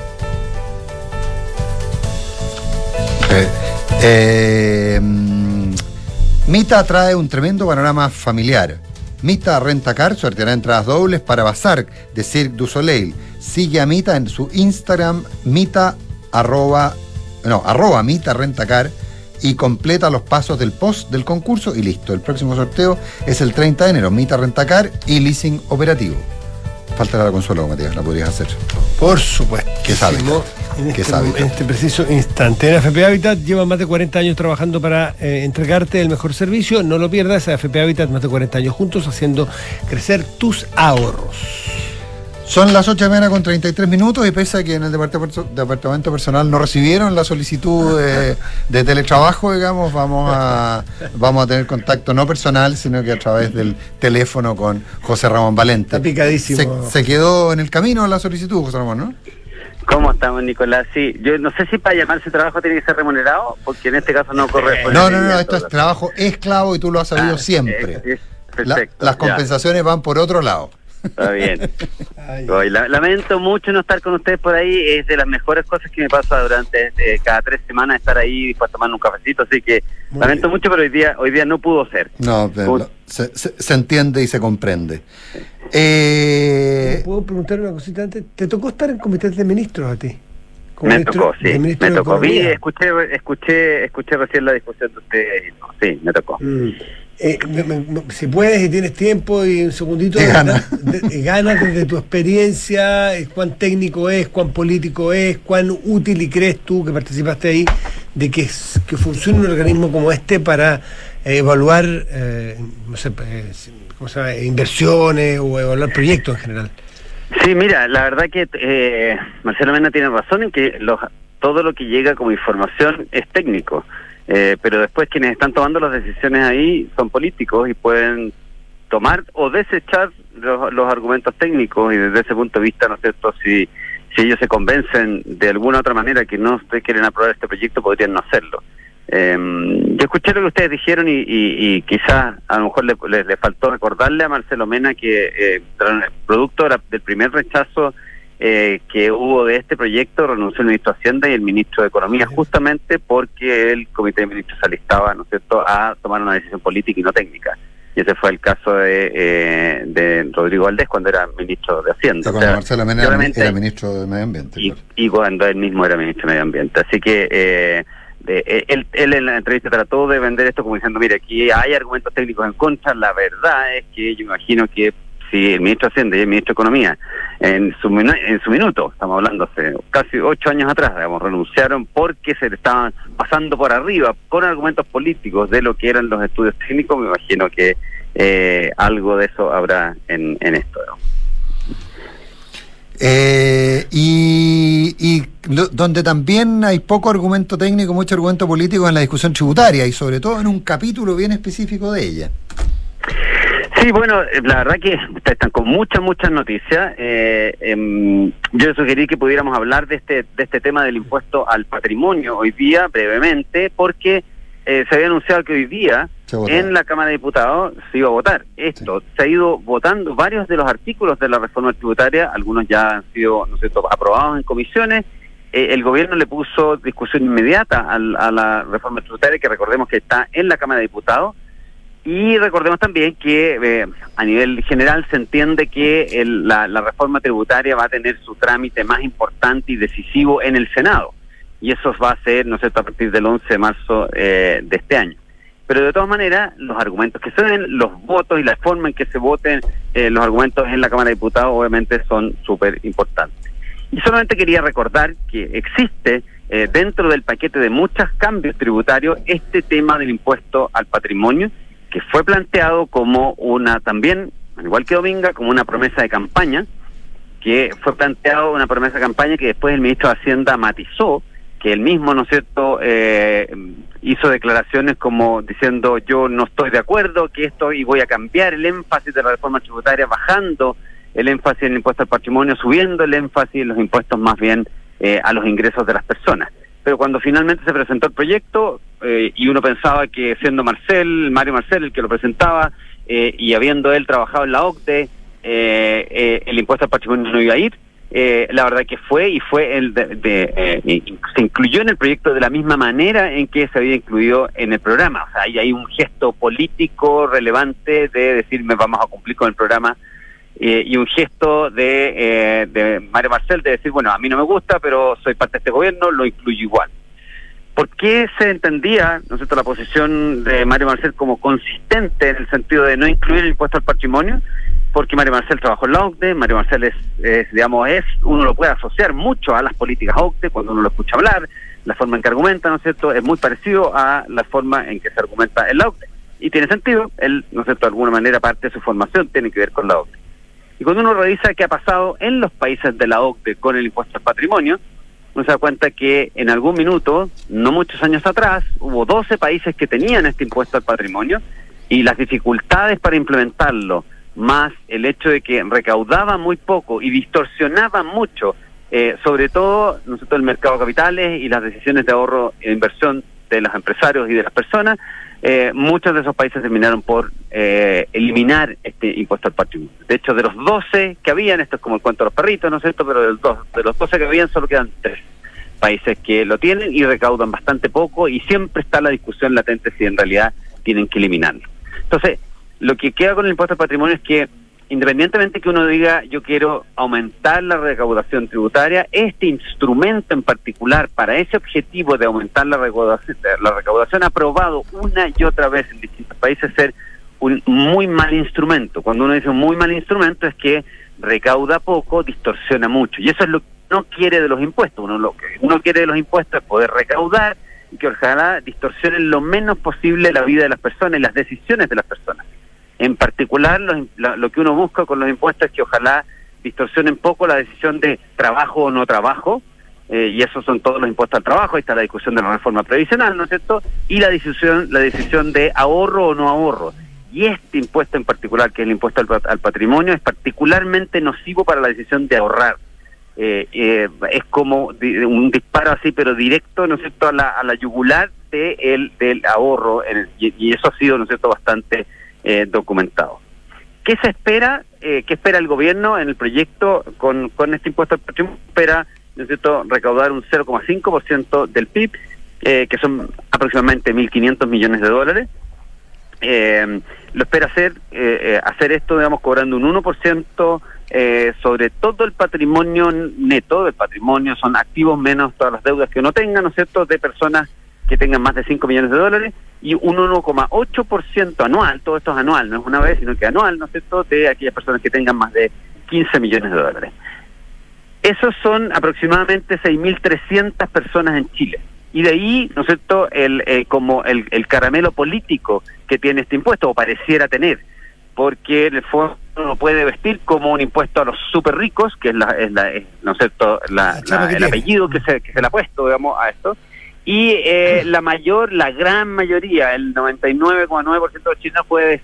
Mita trae un tremendo panorama familiar. Mita Rentacar sorteará entradas dobles para Bazar de Cirque du Soleil. Sigue a Mita en su Instagram, arroba Mita Rentacar, y completa los pasos del post del concurso y listo. El próximo sorteo es el 30 de enero. Mita Rentacar y leasing operativo. falta la Consuelo, Matías, la podrías hacer. Por supuesto. ¿Qué sabe? En este preciso instante. En AFP Habitat lleva más de 40 años trabajando para entregarte el mejor servicio. No lo pierdas. AFP Habitat, más de 40 años juntos haciendo crecer tus ahorros. Son las 8:30 con 33 minutos y pese a que en el departamento personal no recibieron la solicitud de teletrabajo, digamos, vamos a tener contacto no personal, sino que a través del teléfono con José Ramón Valente. Está picadísimo. Se quedó en el camino la solicitud, José Ramón, ¿no? ¿Cómo estamos, Nicolás? Sí, yo no sé si para llamarse trabajo tiene que ser remunerado, porque en este caso no corre. No, esto es trabajo esclavo y tú lo has sabido siempre. Perfecto. Las compensaciones van por otro lado. Está bien. Lamento mucho no estar con ustedes por ahí. Es de las mejores cosas que me pasa durante cada 3 semanas estar ahí para tomar un cafecito. Así que lamento mucho, pero hoy día no pudo ser. No, se entiende y se comprende. ¿Puedo preguntar una cosita antes? ¿Te tocó estar en comités de ministros a ti? Me tocó. Escuché recién la discusión de ustedes. Sí, me tocó. Si puedes y tienes tiempo y un segundito ganas desde tu experiencia, cuán técnico es, cuán político es, cuán útil y crees tú que participaste ahí de que funcione un organismo como este para evaluar inversiones o evaluar proyectos en general. Sí, mira, la verdad que Marcelo Mena tiene razón en que todo lo que llega como información es técnico. Pero después quienes están tomando las decisiones ahí son políticos y pueden tomar o desechar los argumentos técnicos, y desde ese punto de vista, ¿no es cierto?, si ellos se convencen de alguna otra manera que no quieren aprobar este proyecto, podrían no hacerlo. Yo escuché lo que ustedes dijeron y quizás a lo mejor le faltó recordarle a Marcelo Mena que producto del primer rechazo que hubo de este proyecto, renunció el ministro de Hacienda y el ministro de Economía, justamente porque el comité de ministros se alistaba, ¿no es cierto?, a tomar una decisión política y no técnica. Y ese fue el caso de Rodrigo Valdés cuando era ministro de Hacienda. Cuando Marcelo Mena era ministro de Medio Ambiente. Y cuando él mismo era ministro de Medio Ambiente. Así que él en la entrevista trató de vender esto como diciendo, mire, aquí hay argumentos técnicos en contra. La verdad es que yo imagino que si el ministro de Hacienda y el ministro de Economía en su minuto, estamos hablando hace casi 8 años atrás, digamos, renunciaron porque se le estaban pasando por arriba con argumentos políticos de lo que eran los estudios técnicos, me imagino que algo de eso habrá en esto, ¿no? Donde también hay poco argumento técnico, mucho argumento político en la discusión tributaria y sobre todo en un capítulo bien específico de ella. Sí, bueno, la verdad que ustedes están con muchas noticias. Yo sugerí que pudiéramos hablar de este tema del impuesto al patrimonio hoy día, brevemente, porque se había anunciado que hoy día en la Cámara de Diputados se iba a votar. Esto se ha ido votando varios de los artículos de la reforma tributaria, algunos ya han sido, ¿no es cierto?, aprobados en comisiones. El gobierno le puso discusión inmediata a la reforma tributaria, que recordemos que está en la Cámara de Diputados. Y recordemos también que a nivel general se entiende que la reforma tributaria va a tener su trámite más importante y decisivo en el Senado. Y eso va a ser, ¿no es cierto?, a partir del 11 de marzo de este año. Pero de todas maneras, los argumentos que se den, los votos y la forma en que se voten los argumentos en la Cámara de Diputados obviamente son súper importantes. Y solamente quería recordar que existe dentro del paquete de muchos cambios tributarios este tema del impuesto al patrimonio, que fue planteado como también, al igual que Dominga, como una promesa de campaña, que después el ministro de Hacienda matizó, que él mismo, ¿no es cierto?, hizo declaraciones como diciendo yo no estoy de acuerdo, que esto, y voy a cambiar el énfasis de la reforma tributaria, bajando el énfasis en el impuesto al patrimonio, subiendo el énfasis en los impuestos más bien a los ingresos de las personas. Pero cuando finalmente se presentó el proyecto, y uno pensaba que siendo Mario Marcel el que lo presentaba, y habiendo él trabajado en la OCDE, el impuesto al patrimonio no iba a ir, la verdad que se incluyó en el proyecto de la misma manera en que se había incluido en el programa. O sea, ahí hay un gesto político relevante de decirme vamos a cumplir con el programa, y un gesto de Mario Marcel de decir, bueno, a mí no me gusta, pero soy parte de este gobierno, lo incluyo igual. ¿Por qué se entendía, ¿no es cierto?, la posición de Mario Marcel como consistente en el sentido de no incluir el impuesto al patrimonio? porque Mario Marcel trabajó en la OCDE. Mario Marcel uno lo puede asociar mucho a las políticas OCDE cuando uno lo escucha hablar, la forma en que argumenta, ¿no es cierto?, es muy parecido a la forma en que se argumenta en la OCDE. Y tiene sentido, él, ¿no es cierto?, de alguna manera parte de su formación tiene que ver con la OCDE. Y cuando uno revisa qué ha pasado en los países de la OCDE con el impuesto al patrimonio, uno se da cuenta que en algún minuto, no muchos años atrás, hubo 12 países que tenían este impuesto al patrimonio, y las dificultades para implementarlo, más el hecho de que recaudaba muy poco y distorsionaba mucho, sobre todo, ¿no es cierto?, el mercado de capitales y las decisiones de ahorro e inversión de los empresarios y de las personas, muchos de esos países terminaron por eliminar este impuesto al patrimonio. De hecho, de los 12 que habían, esto es como el cuento de los perritos, ¿no es cierto?, pero de los 12 que habían solo quedan 3 países que lo tienen y recaudan bastante poco, y siempre está la discusión latente si en realidad tienen que eliminarlo. Entonces, lo que queda con el impuesto al patrimonio es que, independientemente que uno diga yo quiero aumentar la recaudación tributaria, este instrumento en particular para ese objetivo de aumentar la recaudación ha probado una y otra vez en distintos países ser un muy mal instrumento. Cuando uno dice un muy mal instrumento es que recauda poco, distorsiona mucho, y eso es lo que uno quiere de los impuestos. Lo que uno quiere de los impuestos es poder recaudar y que ojalá distorsionen lo menos posible la vida de las personas y las decisiones de las personas. En particular, lo que uno busca con los impuestos es que ojalá distorsionen poco la decisión de trabajo o no trabajo, y esos son todos los impuestos al trabajo. Ahí está la discusión de la reforma previsional, ¿no es cierto?, y la decisión de ahorro o no ahorro. Y este impuesto en particular, que es el impuesto al patrimonio, es particularmente nocivo para la decisión de ahorrar. Es como un disparo así, pero directo, ¿no es cierto?, a la yugular del ahorro, y eso ha sido, ¿no es cierto?, bastante documentado. ¿Qué se espera? ¿Qué espera el gobierno en el proyecto con este impuesto al patrimonio? Espera, ¿no es cierto?, recaudar un 0,5% del PIB, que son aproximadamente 1.500 millones de dólares. Lo espera hacer esto, digamos, cobrando un 1% sobre todo el patrimonio neto. Del patrimonio son activos menos todas las deudas que uno tenga, ¿no es cierto?, de personas que tengan más de 5 millones de dólares, y un 1,8% anual, todo esto es anual, no es una vez, sino que anual, ¿no es cierto?, de aquellas personas que tengan más de 15 millones de dólares. Esos son aproximadamente 6.300 personas en Chile. Y de ahí, ¿no es cierto?, como el caramelo político que tiene este impuesto, o pareciera tener, porque en el fondo lo puede vestir como un impuesto a los súper ricos, que es ¿no es cierto?, el apellido que se le ha puesto, digamos, a esto. Y la gran mayoría, el 99,9% de los chilenos puede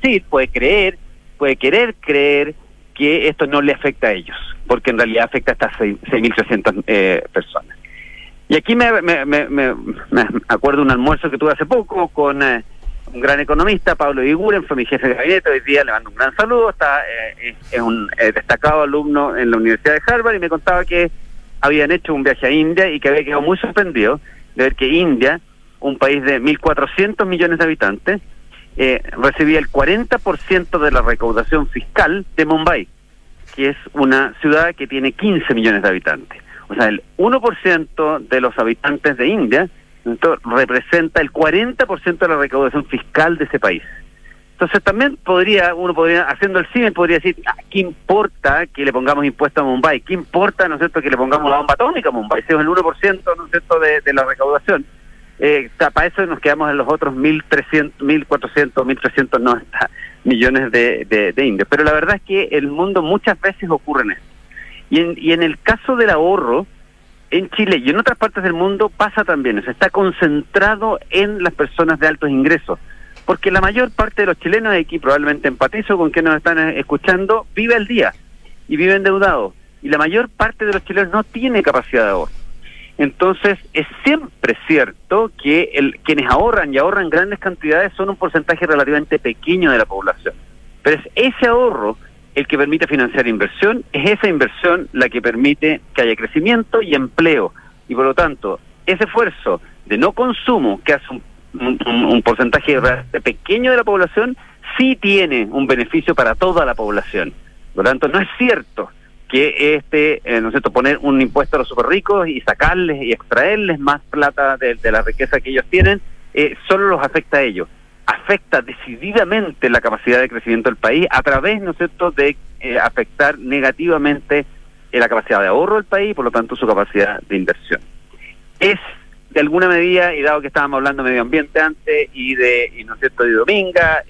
querer creer que esto no le afecta a ellos, porque en realidad afecta a estas 6.300 personas. Y aquí me acuerdo de un almuerzo que tuve hace poco con un gran economista, Pablo Iguren, fue mi jefe de gabinete. Hoy día le mando un gran saludo. Es un destacado alumno en la Universidad de Harvard, y me contaba que habían hecho un viaje a India y que había quedado muy sorprendido de ver que India, un país de 1.400 millones de habitantes, recibía el 40% de la recaudación fiscal de Mumbai, que es una ciudad que tiene 15 millones de habitantes. O sea, el 1% de los habitantes de India, entonces, representa el 40% de la recaudación fiscal de ese país. Entonces también uno podría, haciendo el símil, podría decir, ¿qué importa que le pongamos impuesto a Mumbai? ¿Qué importa, ¿no es cierto?, que le pongamos la bomba atómica a Mumbai? Si es el 1%, ¿no es cierto?, de la recaudación. Para eso nos quedamos en los otros 1.400, 1.390 millones de indios. Pero la verdad es que el mundo muchas veces ocurre en esto. Y en el caso del ahorro, en Chile y en otras partes del mundo pasa también. O sea, está concentrado en las personas de altos ingresos. Porque la mayor parte de los chilenos, aquí probablemente empatizo con quienes nos están escuchando, vive al día y vive endeudado. Y la mayor parte de los chilenos no tiene capacidad de ahorro. Entonces, es siempre cierto que quienes ahorran y ahorran grandes cantidades son un porcentaje relativamente pequeño de la población. Pero es ese ahorro el que permite financiar inversión, es esa inversión la que permite que haya crecimiento y empleo. Y por lo tanto, ese esfuerzo de no consumo que hace un porcentaje pequeño de la población, sí tiene un beneficio para toda la población. Por lo tanto, no es cierto que ¿no es cierto?, poner un impuesto a los super ricos y sacarles y extraerles más plata de la riqueza que ellos tienen, solo los afecta a ellos. Afecta decididamente la capacidad de crecimiento del país a través, ¿no es cierto?, de afectar negativamente la capacidad de ahorro del país y por lo tanto su capacidad de inversión. Es de alguna medida, y dado que estábamos hablando de medio ambiente antes y ¿no es cierto?, de Dominga,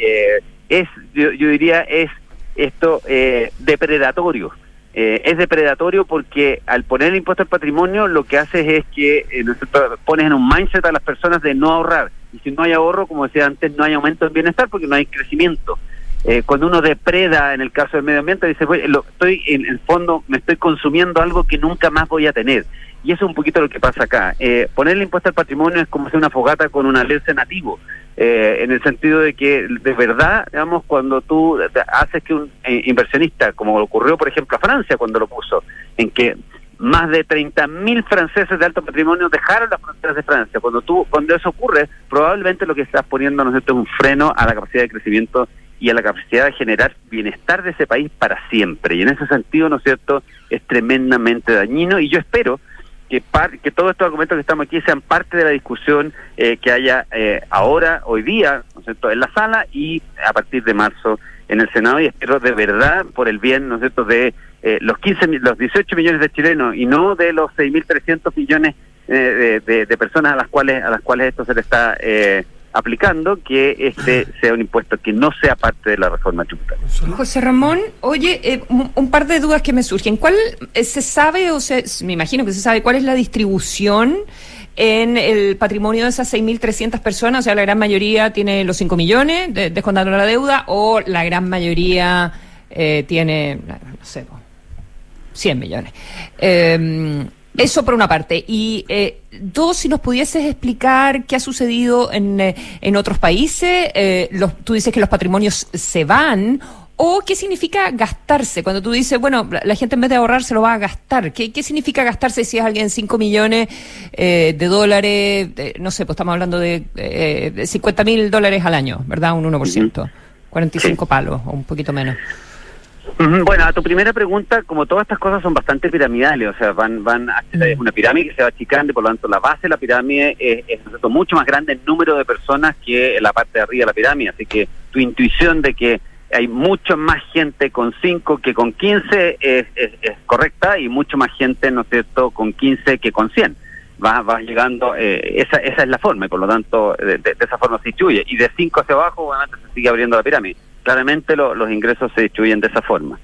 yo diría es esto depredatorio. Es depredatorio porque al poner el impuesto al patrimonio lo que haces es que pones en un mindset a las personas de no ahorrar, y si no hay ahorro, como decía antes, no hay aumento del bienestar porque no hay crecimiento. Cuando uno depreda en el caso del medio ambiente, dice, en el fondo me estoy consumiendo algo que nunca más voy a tener, y eso es un poquito lo que pasa acá. Poner el impuesto al patrimonio es como hacer una fogata con un alerce nativo, en el sentido de que de verdad, digamos, cuando tú haces que un inversionista, como ocurrió por ejemplo a Francia cuando lo puso, en que más de 30.000 franceses de alto patrimonio dejaron las fronteras de Francia, cuando eso ocurre, probablemente lo que estás poniendo, ¿no es cierto?, es un freno a la capacidad de crecimiento y a la capacidad de generar bienestar de ese país para siempre, y en ese sentido, ¿no es cierto?, es tremendamente dañino, y yo espero que todos estos argumentos que estamos aquí sean parte de la discusión que haya ahora, hoy día, ¿no es cierto?, en la sala y a partir de marzo en el Senado, y espero de verdad, por el bien, ¿no es cierto?, de los 18 millones de chilenos y no de los 6.300 millones de personas a las cuales esto se le está aplicando, que este sea un impuesto que no sea parte de la reforma tributaria. José Ramón, oye, un par de dudas que me surgen. ¿Cuál se sabe me imagino que se sabe cuál es la distribución en el patrimonio de esas 6.300 personas? O sea, la gran mayoría tiene los 5 millones, descontando la deuda, o la gran mayoría tiene, no sé, 100 millones. Eso por una parte. Y dos, si nos pudieses explicar qué ha sucedido en otros países. Tú dices que los patrimonios se van, o qué significa gastarse. Cuando tú dices, bueno, la gente en vez de ahorrar se lo va a gastar. ¿Qué significa gastarse si es alguien 5 millones de dólares? No sé, pues estamos hablando de $50.000 al año, ¿verdad? Un 1%. 45 palos, o un poquito menos. Bueno, a tu primera pregunta, como todas estas cosas son bastante piramidales, o sea, es una pirámide que se va achicando, y por lo tanto la base de la pirámide es mucho más grande en número de personas que la parte de arriba de la pirámide, así que tu intuición de que hay mucho más gente con 5 que con 15 es correcta, y mucho más gente, ¿no es cierto?, con 15 que con 100. Va llegando, esa es la forma, y por lo tanto de esa forma se distribuye, y de 5 hacia abajo obviamente se sigue abriendo la pirámide. Claramente los ingresos se distribuyen de esa forma.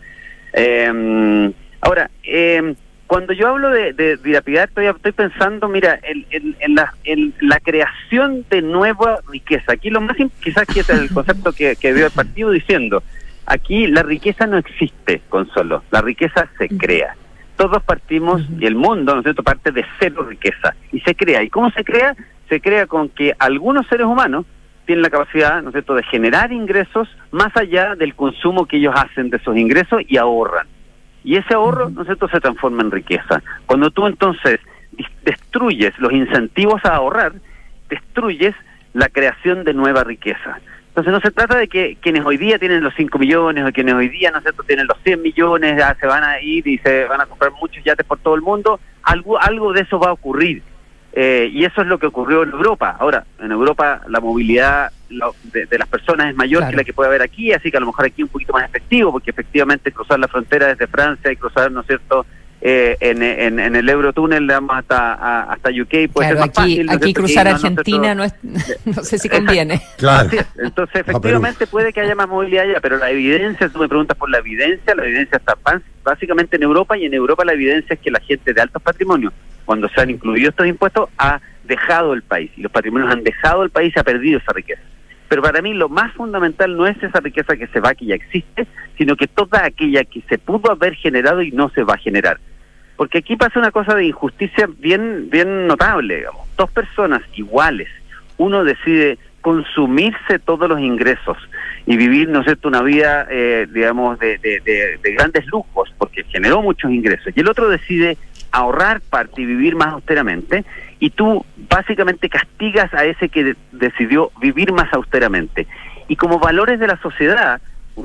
Ahora, cuando yo hablo de dilapidar, estoy pensando, mira, en la creación de nueva riqueza. Aquí lo más quizás que es el concepto que veo el partido diciendo, aquí la riqueza no existe, Consuelo, la riqueza se crea. Todos partimos, y el mundo, ¿no es cierto?, parte de cero riqueza, y se crea. ¿Y cómo se crea? Se crea con que algunos seres humanos tienen la capacidad, ¿no es cierto?, de generar ingresos más allá del consumo que ellos hacen de esos ingresos, y ahorran. Y ese ahorro, ¿no es cierto?, se transforma en riqueza. Cuando tú entonces destruyes los incentivos a ahorrar, destruyes la creación de nueva riqueza. Entonces no se trata de que quienes hoy día tienen los 5 millones o quienes hoy día, ¿no es cierto?, tienen los 100 millones, ya se van a ir y se van a comprar muchos yates por todo el mundo. Algo de eso va a ocurrir. Y eso es lo que ocurrió en Europa. Ahora, en Europa la movilidad de las personas es mayor que la que puede haber aquí, así que a lo mejor aquí un poquito más efectivo, porque efectivamente cruzar la frontera desde Francia y cruzar, ¿no es cierto?, en el Eurotúnel, digamos, hasta UK puede ser más fácil. Aquí cruzar Argentina no sé si conviene. Claro. Entonces, efectivamente puede que haya más movilidad allá, pero la evidencia, tú me preguntas por la evidencia está básicamente en Europa, y en Europa la evidencia es que la gente de altos patrimonios, cuando se han incluido estos impuestos, ha dejado el país, y los patrimonios han dejado el país y ha perdido esa riqueza. Pero para mí lo más fundamental no es esa riqueza que se va, que ya existe, sino que toda aquella que se pudo haber generado y no se va a generar. Porque aquí pasa una cosa de injusticia bien notable, digamos. Dos personas iguales, uno decide consumirse todos los ingresos y vivir, ¿no es cierto?, una vida, digamos, de grandes lujos, porque generó muchos ingresos, y el otro decide ahorrar parte y vivir más austeramente, y tú básicamente castigas a ese que decidió vivir más austeramente. Y como valores de la sociedad,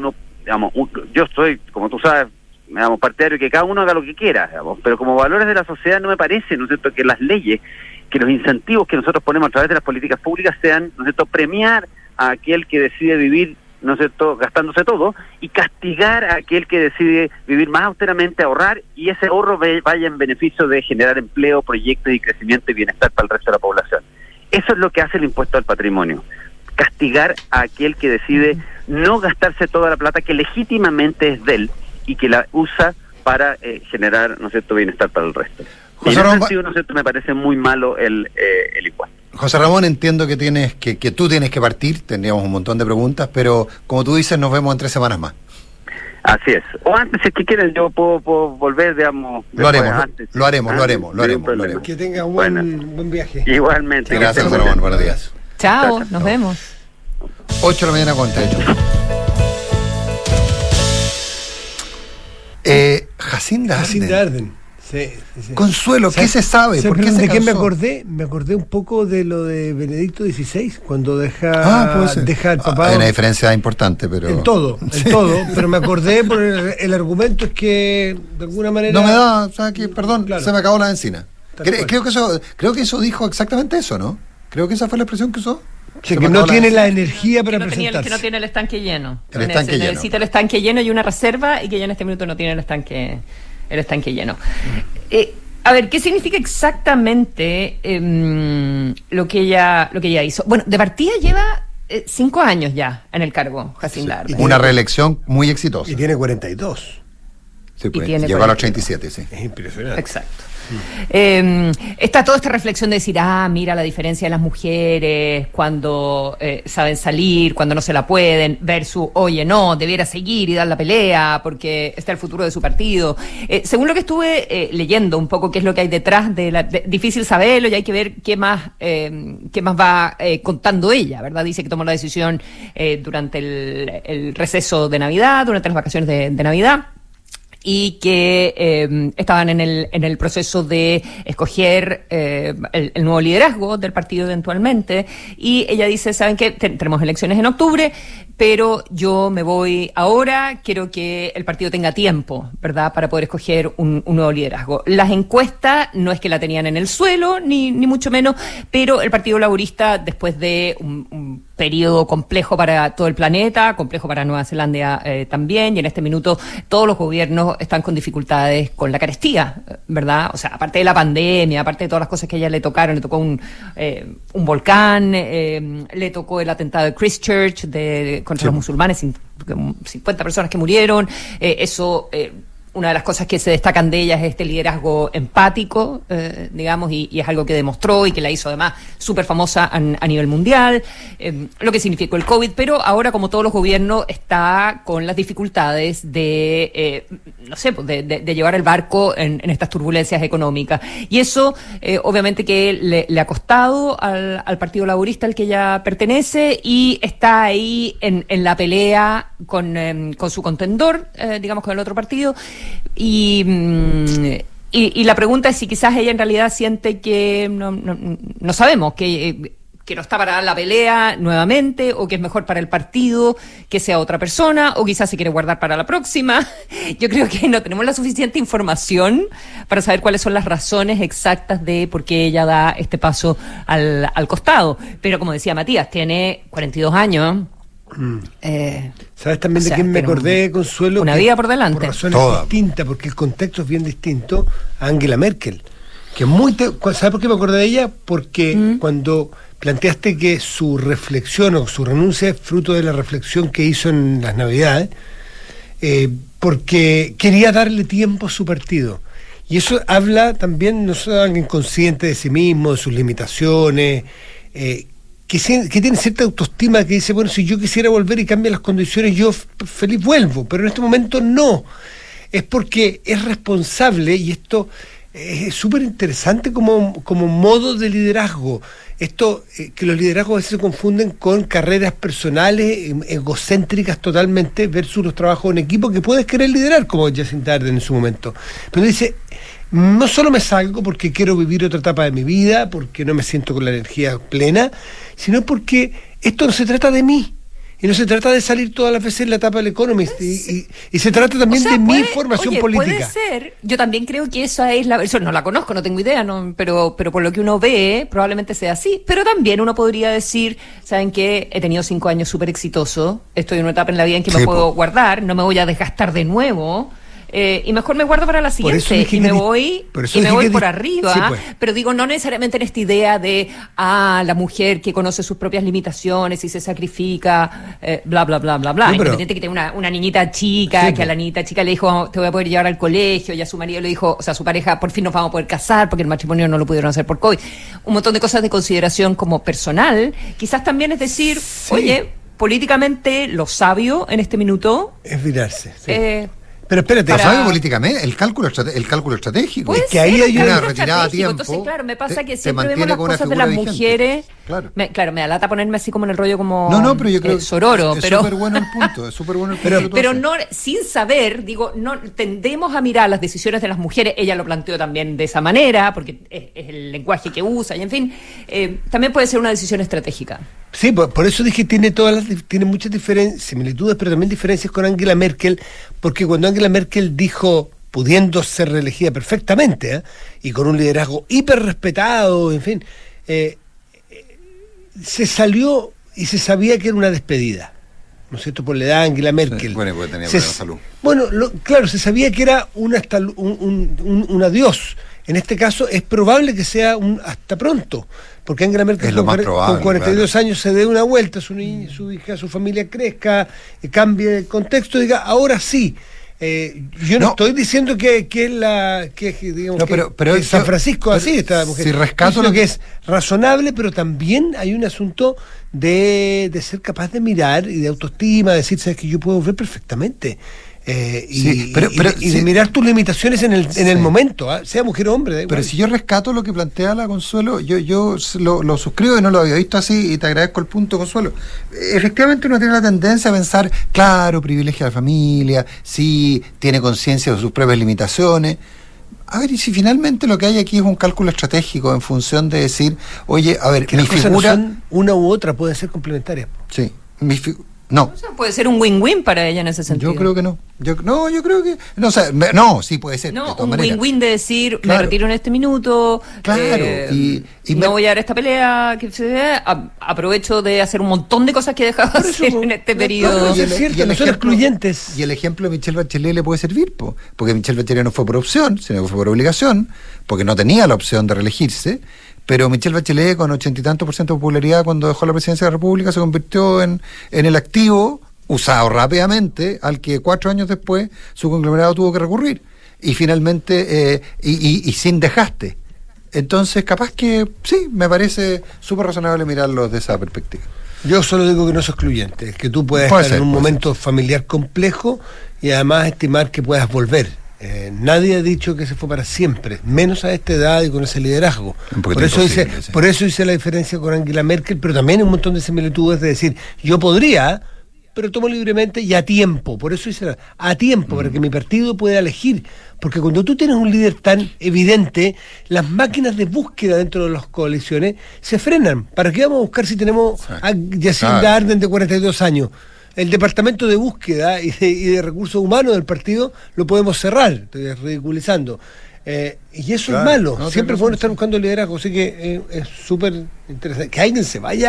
yo soy, como tú sabes, digamos, partidario que cada uno haga lo que quiera, digamos, pero como valores de la sociedad no me parece, ¿no es cierto?, que las leyes, que los incentivos que nosotros ponemos a través de las políticas públicas sean, ¿no es cierto?, premiar a aquel que decide vivir ¿no es cierto?, gastándose todo, y castigar a aquel que decide vivir más austeramente, ahorrar, y ese ahorro vaya en beneficio de generar empleo, proyectos y crecimiento y bienestar para el resto de la población. Eso es lo que hace el impuesto al patrimonio. Castigar a aquel que decide no gastarse toda la plata que legítimamente es de él y que la usa para generar, ¿no es cierto?, bienestar para el resto. Y en ese sentido, ¿no es cierto?, me parece muy malo el impuesto. José Ramón, entiendo que tú tienes que partir, tendríamos un montón de preguntas, pero como tú dices, nos vemos en 3 semanas más. Así es. O antes, si es que quieren, yo puedo volver, digamos. Lo haremos. Que tenga buen viaje. Igualmente. Gracias, José Ramón. Buenos días. Chao, nos vemos. 8 de la mañana con 38. Jacinda Arden. Sí. Consuelo, ¿qué se sabe? ¿Por qué ¿De qué me acordé? Me acordé un poco de lo de Benedicto XVI, cuando deja el papado. Hay una diferencia importante, pero... En todo, pero me acordé por el argumento es que, de alguna manera... No me da, o sea, que, perdón, claro, se me acabó la benzina. Creo que eso dijo exactamente eso, ¿no? Creo que esa fue la expresión que usó. Que no tiene la energía para presentarse. Que no tiene el estanque lleno. Necesita el estanque lleno y una reserva, y que ya en este minuto no tiene el estanque lleno. A ver, ¿qué significa exactamente lo que ella hizo? Bueno, de partida lleva 5 años ya en el cargo, Jacinda Arden. Una reelección muy exitosa. Y tiene 42. Sí, pues, llegó a los 87, sí. Es impresionante. Exacto. Está toda esta reflexión de decir, mira la diferencia de las mujeres cuando saben salir, cuando no se la pueden, versus, oye, no, debiera seguir y dar la pelea porque está el futuro de su partido. Según lo que estuve leyendo un poco qué es lo que hay detrás difícil saberlo, y hay que ver qué más va contando ella, ¿verdad? Dice que tomó la decisión durante el receso de Navidad, durante las vacaciones de Navidad, y que estaban en el proceso de escoger el nuevo liderazgo del partido eventualmente, y ella dice, ¿saben qué? Tenemos elecciones en octubre, pero yo me voy ahora, quiero que el partido tenga tiempo, ¿verdad?, para poder escoger un nuevo liderazgo. Las encuestas no es que la tenían en el suelo, ni mucho menos, pero el Partido Laborista, después de un periodo complejo para todo el planeta, complejo para Nueva Zelanda también, y en este minuto todos los gobiernos están con dificultades con la carestía, ¿verdad? O sea, aparte de la pandemia, aparte de todas las cosas que a ella le tocaron, le tocó un volcán, le tocó el atentado de Christchurch contra los musulmanes, 50 personas que murieron, una de las cosas que se destacan de ella es este liderazgo empático, digamos, y es algo que demostró y que la hizo además súper famosa a nivel mundial, lo que significó el COVID, pero ahora, como todos los gobiernos, está con las dificultades de llevar el barco en estas turbulencias económicas. Y eso, obviamente que le ha costado al Partido Laborista al que ella pertenece, y está ahí en la pelea con su contendor, digamos, con el otro partido. Y la pregunta es si quizás ella en realidad siente que no sabemos, que no está para dar la pelea nuevamente, o que es mejor para el partido que sea otra persona, o quizás se quiere guardar para la próxima. Yo creo que no tenemos la suficiente información para saber cuáles son las razones exactas de por qué ella da este paso al costado. Pero como decía Matías, tiene 42 años. ¿Sabes también de quién me acordé, Consuelo? Una vida por delante. Por razones distintas, porque el contexto es bien distinto, a Angela Merkel. ¿Sabes por qué me acordé de ella? Porque cuando planteaste que su reflexión o su renuncia es fruto de la reflexión que hizo en las Navidades, porque quería darle tiempo a su partido. Y eso habla también, no solo de alguien consciente de sí mismo, de sus limitaciones, que tiene cierta autoestima, que dice, bueno, si yo quisiera volver y cambian las condiciones, yo feliz vuelvo, pero en este momento no. Es porque es responsable, y esto es súper interesante como modo de liderazgo. Esto, que los liderazgos a veces se confunden con carreras personales, egocéntricas totalmente, versus los trabajos en equipo que puedes querer liderar, como Jacinda Arden en su momento. Pero dice, no solo me salgo porque quiero vivir otra etapa de mi vida, porque no me siento con la energía plena, sino porque esto no se trata de mí. Y no se trata de salir todas las veces en la tapa del Economist. Y se trata también de mi formación política. Puede ser. Yo también creo que esa es la versión. No la conozco, no tengo idea, pero por lo que uno ve, probablemente sea así. Pero también uno podría decir, ¿saben qué? He tenido 5 años súper exitosos. Estoy en una etapa en la vida en que me puedo guardar. No me voy a desgastar de nuevo. Y mejor me guardo para la siguiente y me voy por arriba, sí, pues. Pero digo, no necesariamente en esta idea de la mujer que conoce sus propias limitaciones y se sacrifica, bla bla bla bla bla, independiente que tenga una niñita chica, que a la niñita chica le dijo te voy a poder llevar al colegio, y a su marido le dijo, o sea, a su pareja, por fin nos vamos a poder casar porque el matrimonio no lo pudieron hacer por COVID. Un montón de cosas de consideración como personal. Quizás también es decir, oye, políticamente lo sabio en este minuto es virarse. Pero espérate, ¿sabes políticamente? El cálculo estratégico. Es que ahí hay una retirada a tiempo. Entonces, claro, me pasa que siempre vemos las cosas de las mujeres. Claro. Me da lata ponerme así como en el rollo como pero yo creo Sororo. Es súper bueno el punto, pero no, sin saber, digo, no tendemos a mirar las decisiones de las mujeres. Ella lo planteó también de esa manera, porque es el lenguaje que usa, y en fin, también puede ser una decisión estratégica. Sí, por eso dije tiene muchas similitudes, pero también diferencias con Angela Merkel, porque cuando Angela Merkel dijo, pudiendo ser reelegida perfectamente, y con un liderazgo hiper respetado, en fin, se salió y se sabía que era una despedida, ¿no es cierto?, por la edad de Angela Merkel. Sí, bueno, porque tenía buena salud. Bueno, claro, se sabía que era un adiós. En este caso es probable que sea un hasta pronto, porque Angela Merkel con 42 años se dé una vuelta, su hija, su familia crezca, cambie el contexto, diga, ahora sí. Yo no estoy diciendo que San Francisco así esta mujer. Si rescato lo que es razonable, pero también hay un asunto de ser capaz de mirar y de autoestima, de decir, sabes que yo puedo ver perfectamente. Y de mirar tus limitaciones en el momento, sea mujer o hombre. Pero si yo rescato lo que plantea la Consuelo, yo lo suscribo y no lo había visto así, y te agradezco el punto, Consuelo. Efectivamente uno tiene la tendencia a pensar, claro, privilegia a la familia, sí, tiene conciencia de sus propias limitaciones. A ver, y si finalmente lo que hay aquí es un cálculo estratégico en función de decir, oye, a ver, que mi figura... No son una u otra, puede ser complementaria. Sí, no. O sea, puede ser un win-win para ella en ese sentido. Yo creo que no. Yo creo que... sí puede ser. No, un win-win de decir, claro, me retiro en este minuto, claro, y no voy a dar esta pelea, aprovecho de hacer un montón de cosas que he dejado de hacer en este periodo. No son excluyentes. Y el ejemplo de Michelle Bachelet le puede servir, porque Michelle Bachelet no fue por opción, sino que fue por obligación, porque no tenía la opción de reelegirse. Pero Michelle Bachelet, con 80 y tantos % de popularidad cuando dejó la presidencia de la República, se convirtió en el activo usado rápidamente al que 4 años después su conglomerado tuvo que recurrir. Y finalmente, y sin desgaste. Entonces, capaz que sí, me parece súper razonable mirarlo desde esa perspectiva. Yo solo digo que no es excluyente, que tú puedes estar en un momento familiar complejo y además estimar que puedas volver. Nadie ha dicho que se fue para siempre, menos a esta edad y con ese liderazgo. Por eso hice la diferencia con Angela Merkel, pero también un montón de similitudes de decir, yo podría, pero tomo libremente y a tiempo. Por eso hice a tiempo, para que mi partido pueda elegir. Porque cuando tú tienes un líder tan evidente, las máquinas de búsqueda dentro de las coaliciones se frenan. ¿Para qué vamos a buscar si tenemos a Jacinda Ardern de 42 años? El departamento de búsqueda y de recursos humanos del partido lo podemos cerrar, estoy ridiculizando. Y eso es malo, siempre es bueno estar buscando liderazgo, así que es súper interesante. Que alguien se vaya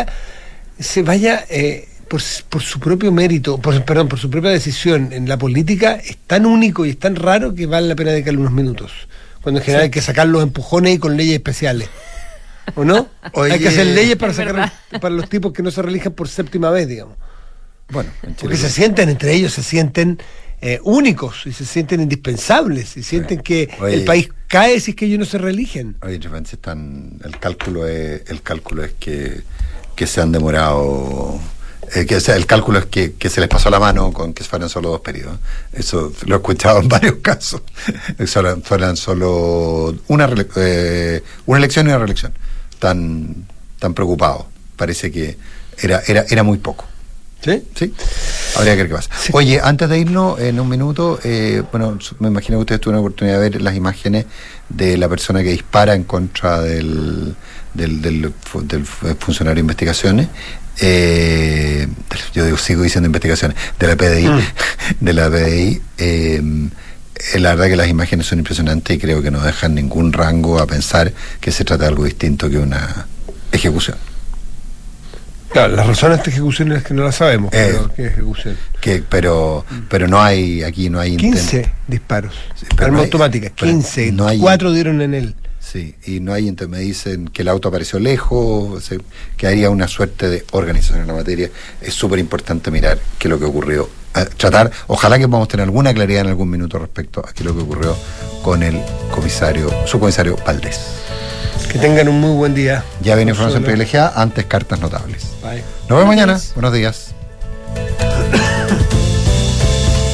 por su propio mérito, por su propia decisión en la política, es tan único y es tan raro que vale la pena dedicarle unos minutos, cuando en general hay que sacar los empujones y con leyes especiales. ¿O no? Hay que hacer leyes para los tipos que no se reelijan por 7ª vez, digamos. Bueno, porque entre ellos se sienten únicos y se sienten indispensables y sienten que el país cae si es que ellos no se reeligen. Oye, de repente el cálculo es que se han demorado, el cálculo es que se les pasó la mano con que fueran solo 2 periodos. Eso lo he escuchado en varios casos. Fueran solo una elección y una reelección. Tan preocupados. Parece que era muy poco. ¿Sí? Sí. Habría que ver qué pasa. Sí. Oye, antes de irnos, en un minuto, bueno, me imagino que ustedes tuvieron la oportunidad de ver las imágenes de la persona que dispara en contra del funcionario de investigaciones. Yo sigo diciendo investigaciones, de la PDI. De la PDI. La verdad que las imágenes son impresionantes y creo que no dejan ningún rango a pensar que se trata de algo distinto que una ejecución. Claro, las razones de ejecución es que no las sabemos, pero ¿qué ejecución? Pero no hay, aquí no hay 15 disparos, arma automática, 15, no hay, 4 dieron en él. Sí, y no hay, me dicen que el auto apareció lejos, que haría una suerte de organización en la materia. Es súper importante mirar qué es lo que ocurrió. Tratar, ojalá que podamos tener alguna claridad en algún minuto respecto a qué es lo que ocurrió con el subcomisario Valdés. Que tengan un muy buen día. Ya viene información privilegiada, antes cartas notables. Bye. Nos vemos mañana. Buenos días.